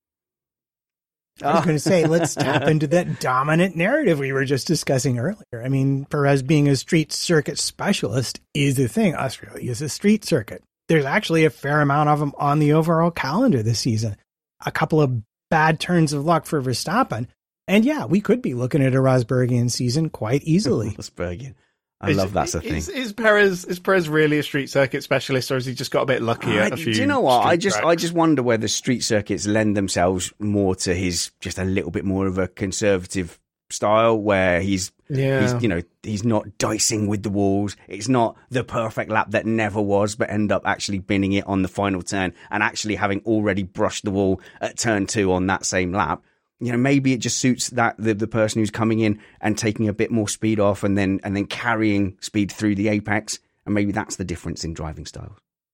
I was going to say, let's tap into that dominant narrative we were just discussing earlier. I mean, Perez being a street circuit specialist is the thing. Australia is a street circuit. There's actually a fair amount of them on the overall calendar this season. A couple of bad turns of luck for Verstappen. And yeah, we could be looking at a Rosbergian season quite easily. Rosbergian. I is, love that's a thing. Is, is Perez is Perez really a street circuit specialist, or has he just got a bit lucky at I, a few? Do you know what? I just tracks? I just wonder whether street circuits lend themselves more to his just a little bit more of a conservative style, where he's yeah. he's you know he's not dicing with the walls. It's not the perfect lap that never was, but end up actually binning it on the final turn and actually having already brushed the wall at turn two on that same lap. You know, maybe it just suits that the, the person who's coming in and taking a bit more speed off and then and then carrying speed through the apex. And maybe that's the difference in driving styles.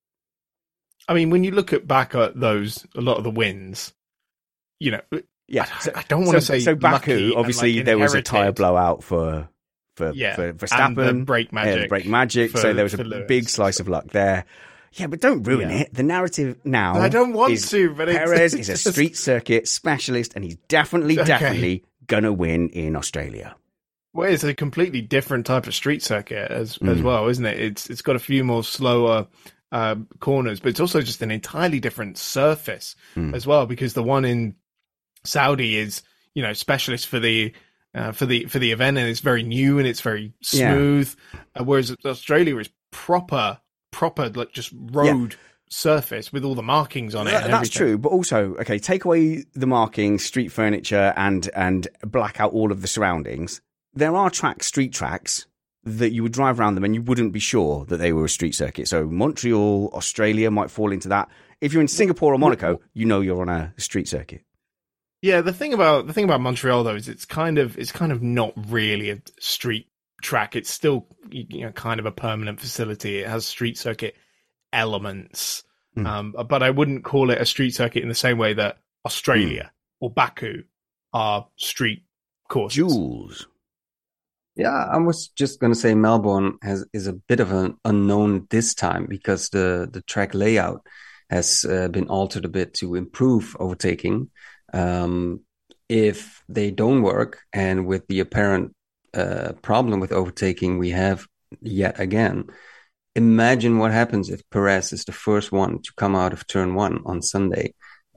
I mean, when you look at back at those, a lot of the wins, you know, yeah, I, so, I don't want to so, say so Baku. Obviously, like there was a tyre blowout for for yeah, for Verstappen, and the brake magic, uh, brake magic. For, so there was a big slice of luck there. Yeah, but don't ruin yeah. it. The narrative now I don't want is to, but Perez it's, is a street circuit specialist and he's definitely, okay. definitely going to win in Australia. Well, it's a completely different type of street circuit as Mm. as well, isn't it? It's It's got a few more slower uh, corners, but it's also just an entirely different surface Mm. as well, because the one in Saudi is, you know, specialist for the uh, for the for the event, and it's very new and it's very smooth, yeah. uh, whereas Australia is proper. proper like just road yeah. surface with all the markings on it. That, and that's everything. true, but also okay, take away the markings, street furniture, and and black out all of the surroundings. There are tracks, street tracks, that you would drive around them and you wouldn't be sure that they were a street circuit. So Montreal, Australia might fall into that. If you're in Singapore or Monaco, you know you're on a street circuit. Yeah, the thing about the thing about Montreal though is it's kind of it's kind of not really a street track. It's still, you know, kind of a permanent facility. It has street circuit elements, mm. um, but I wouldn't call it a street circuit in the same way that Australia mm. or Baku are street courses. Jules. Yeah, I was just going to say Melbourne has is a bit of an unknown this time because the, the track layout has uh, been altered a bit to improve overtaking. Um, if they don't work, and with the apparent uh, problem with overtaking we have yet again, imagine what happens if Perez is the first one to come out of turn one on Sunday,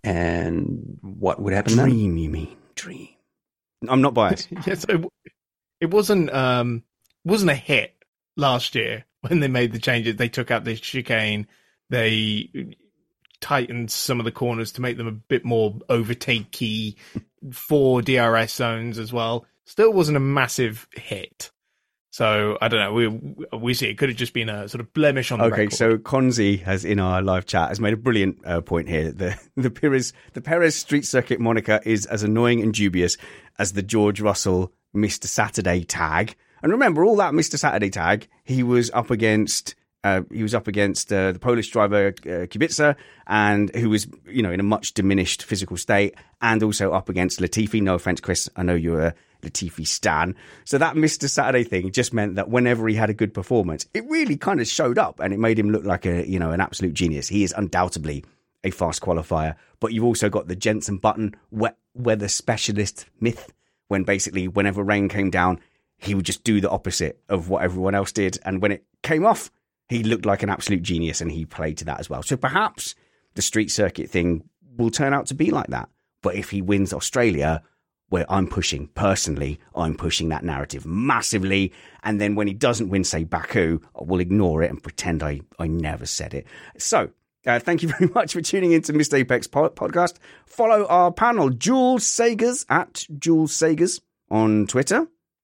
and what would happen Dream, then? Dream, you mean? Dream. I'm not biased. Yes, it, it wasn't um wasn't a hit last year when they made the changes. They took out the chicane. They tightened some of the corners to make them a bit more overtakey, for D R S zones as well. Still wasn't a massive hit. So I don't know. We we see it could have just been a sort of blemish on the okay, record. so Konzi has in our live chat has made a brilliant uh, point here. The the Perez the Perez Street Circuit moniker is as annoying and dubious as the George Russell Mister Saturday tag. And remember, all that Mister Saturday tag, he was up against uh, he was up against uh, the Polish driver uh, Kubica, and who was, you know, in a much diminished physical state, and also up against Latifi. No offense, Chris, I know you're a Latifi stan. So that Mister Saturday thing just meant that whenever he had a good performance, it really kind of showed up, and it made him look like a, you know, an absolute genius. He is undoubtedly a fast qualifier, but you've also got the Jenson Button wet weather specialist myth, when basically whenever rain came down, he would just do the opposite of what everyone else did, and when it came off, he looked like an absolute genius, and he played to that as well. So perhaps the street circuit thing will turn out to be like that. But if he wins Australia, where I'm pushing, personally, I'm pushing that narrative massively. And then when he doesn't win, say, Baku, we'll ignore it and pretend I, I never said it. So uh, thank you very much for tuning into Missed Apex pod- podcast. Follow our panel, Jules Sagers, at Jules Sagers on Twitter.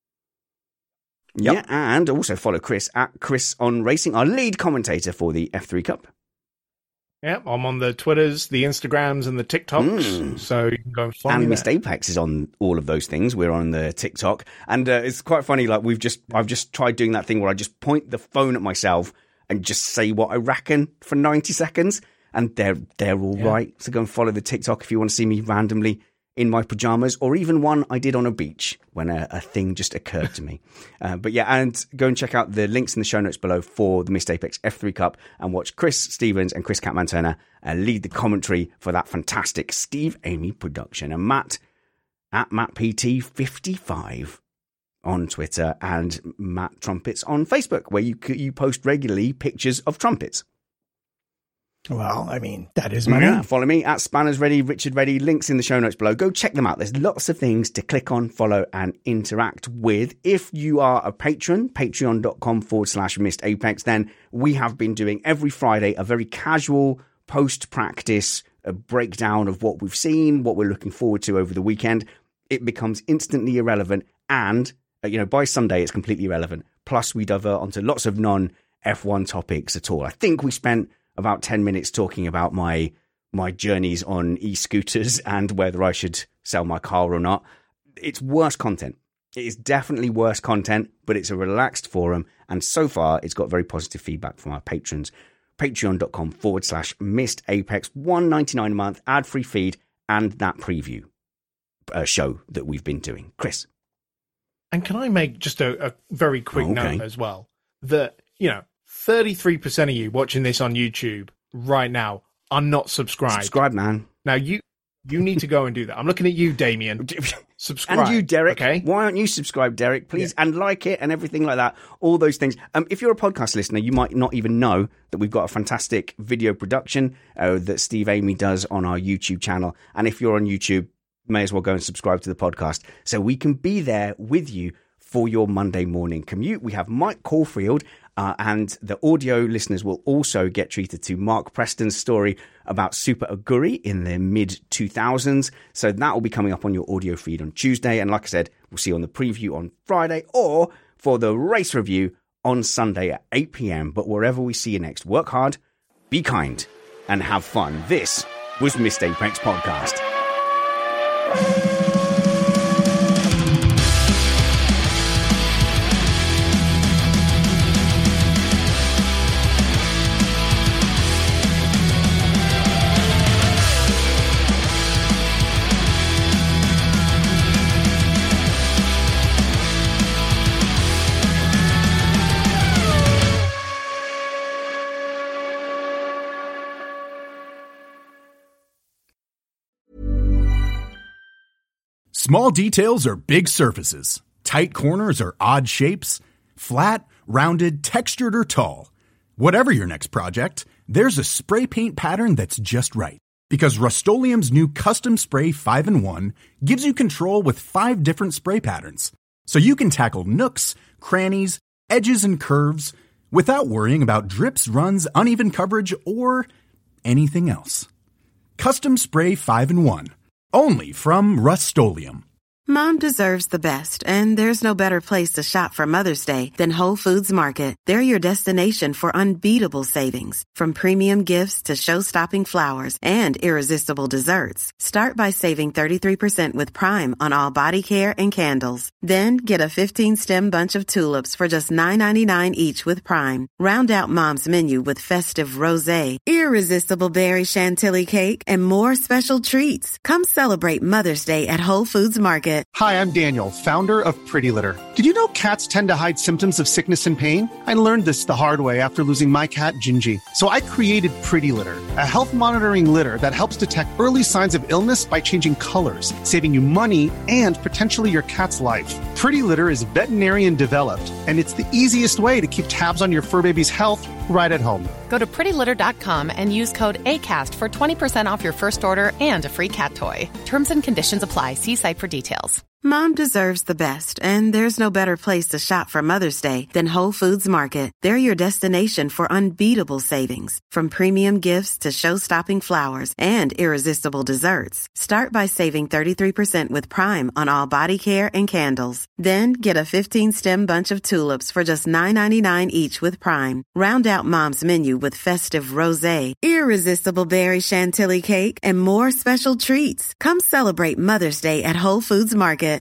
Yep. Yeah, and also follow Chris at Chris on Racing, our lead commentator for the F three Cup. Yeah, I'm on the Twitters, the Instagrams, and the TikToks. Mm. So you can go and follow and me. And Missed Apex is on all of those things. We're on the TikTok, and uh, it's quite funny. Like we've just, I've just tried doing that thing where I just point the phone at myself and just say what I reckon for ninety seconds, and they're they're all yeah. right. So go and follow the TikTok if you want to see me randomly in my pajamas, or even one I did on a beach when a, a thing just occurred to me. Uh, but yeah, and go and check out the links in the show notes below for the Missed Apex F three Cup and watch Chris Stevens and Chris Catman-Turner uh, lead the commentary for that fantastic Steve Amy production. And Matt, at Matt P T fifty-five on Twitter, and Matt Trumpets on Facebook, where you you post regularly pictures of trumpets. Well, I mean, that is my yeah, name. Follow me at Spanners Ready, Richard Ready. Links in the show notes below. Go check them out. There's lots of things to click on, follow, and interact with. If you are a patron, patreon.com forward slash Missed Apex, then we have been doing every Friday a very casual post-practice a breakdown of what we've seen, what we're looking forward to over the weekend. It becomes instantly irrelevant, and you know, by Sunday, it's completely irrelevant. Plus, we divert onto lots of non-F one topics at all. I think we spent about ten minutes talking about my my journeys on e-scooters and whether I should sell my car or not. It's worse content. It is definitely worse content, but it's a relaxed forum. And so far, it's got very positive feedback from our patrons. Patreon.com forward slash Missed Apex, one ninety-nine a month, ad-free feed, and that preview uh, show that we've been doing. Chris. And can I make just a, a very quick okay. note as well? That, you know, thirty-three percent of you watching this on YouTube right now are not subscribed. Subscribe, man. Now, you you need to go and do that. I'm looking at you, Damien. Subscribe. And you, Derek. Okay? Why aren't you subscribed, Derek? Please. Yeah. And like it and everything like that. All those things. Um, if you're a podcast listener, you might not even know that we've got a fantastic video production uh, that Steve Amy does on our YouTube channel. And if you're on YouTube, may as well go and subscribe to the podcast so we can be there with you for your Monday morning commute. We have Mike Caulfield, uh, and the audio listeners will also get treated to Mark Preston's story about Super Aguri in the mid two thousands. So that will be coming up on your audio feed on Tuesday. And like I said, we'll see you on the preview on Friday or for the race review on Sunday at eight p.m. But wherever we see you next, work hard, be kind, and have fun. This was Missed Apex Podcast. Small details are big surfaces. Tight corners are odd shapes. Flat, rounded, textured, or tall. Whatever your next project, there's a spray paint pattern that's just right. Because Rust-Oleum's new Custom Spray five in one gives you control with five different spray patterns. So you can tackle nooks, crannies, edges, and curves without worrying about drips, runs, uneven coverage, or anything else. Custom Spray five in one. Only from Rust-Oleum. Mom deserves the best, and there's no better place to shop for Mother's Day than Whole Foods Market. They're your destination for unbeatable savings, from premium gifts to show-stopping flowers and irresistible desserts. Start by saving thirty-three percent with Prime on all body care and candles. Then get a fifteen-stem bunch of tulips for just nine ninety-nine each with Prime. Round out Mom's menu with festive rosé, irresistible berry chantilly cake, and more special treats. Come celebrate Mother's Day at Whole Foods Market. Hi, I'm Daniel, founder of Pretty Litter. Did you know cats tend to hide symptoms of sickness and pain? I learned this the hard way after losing my cat, Gingy. So I created Pretty Litter, a health monitoring litter that helps detect early signs of illness by changing colors, saving you money and potentially your cat's life. Pretty Litter is veterinarian developed, and it's the easiest way to keep tabs on your fur baby's health right at home. Go to pretty litter dot com and use code ACAST for twenty percent off your first order and a free cat toy. Terms and conditions apply. See site for details. Mom deserves the best, and there's no better place to shop for Mother's Day than Whole Foods Market. They're your destination for unbeatable savings, from premium gifts to show-stopping flowers and irresistible desserts. Start by saving thirty-three percent with Prime on all body care and candles. Then get a fifteen-stem bunch of tulips for just nine ninety-nine each with Prime. Round out Mom's menu with festive rosé, irresistible berry chantilly cake, and more special treats. Come celebrate Mother's Day at Whole Foods Market.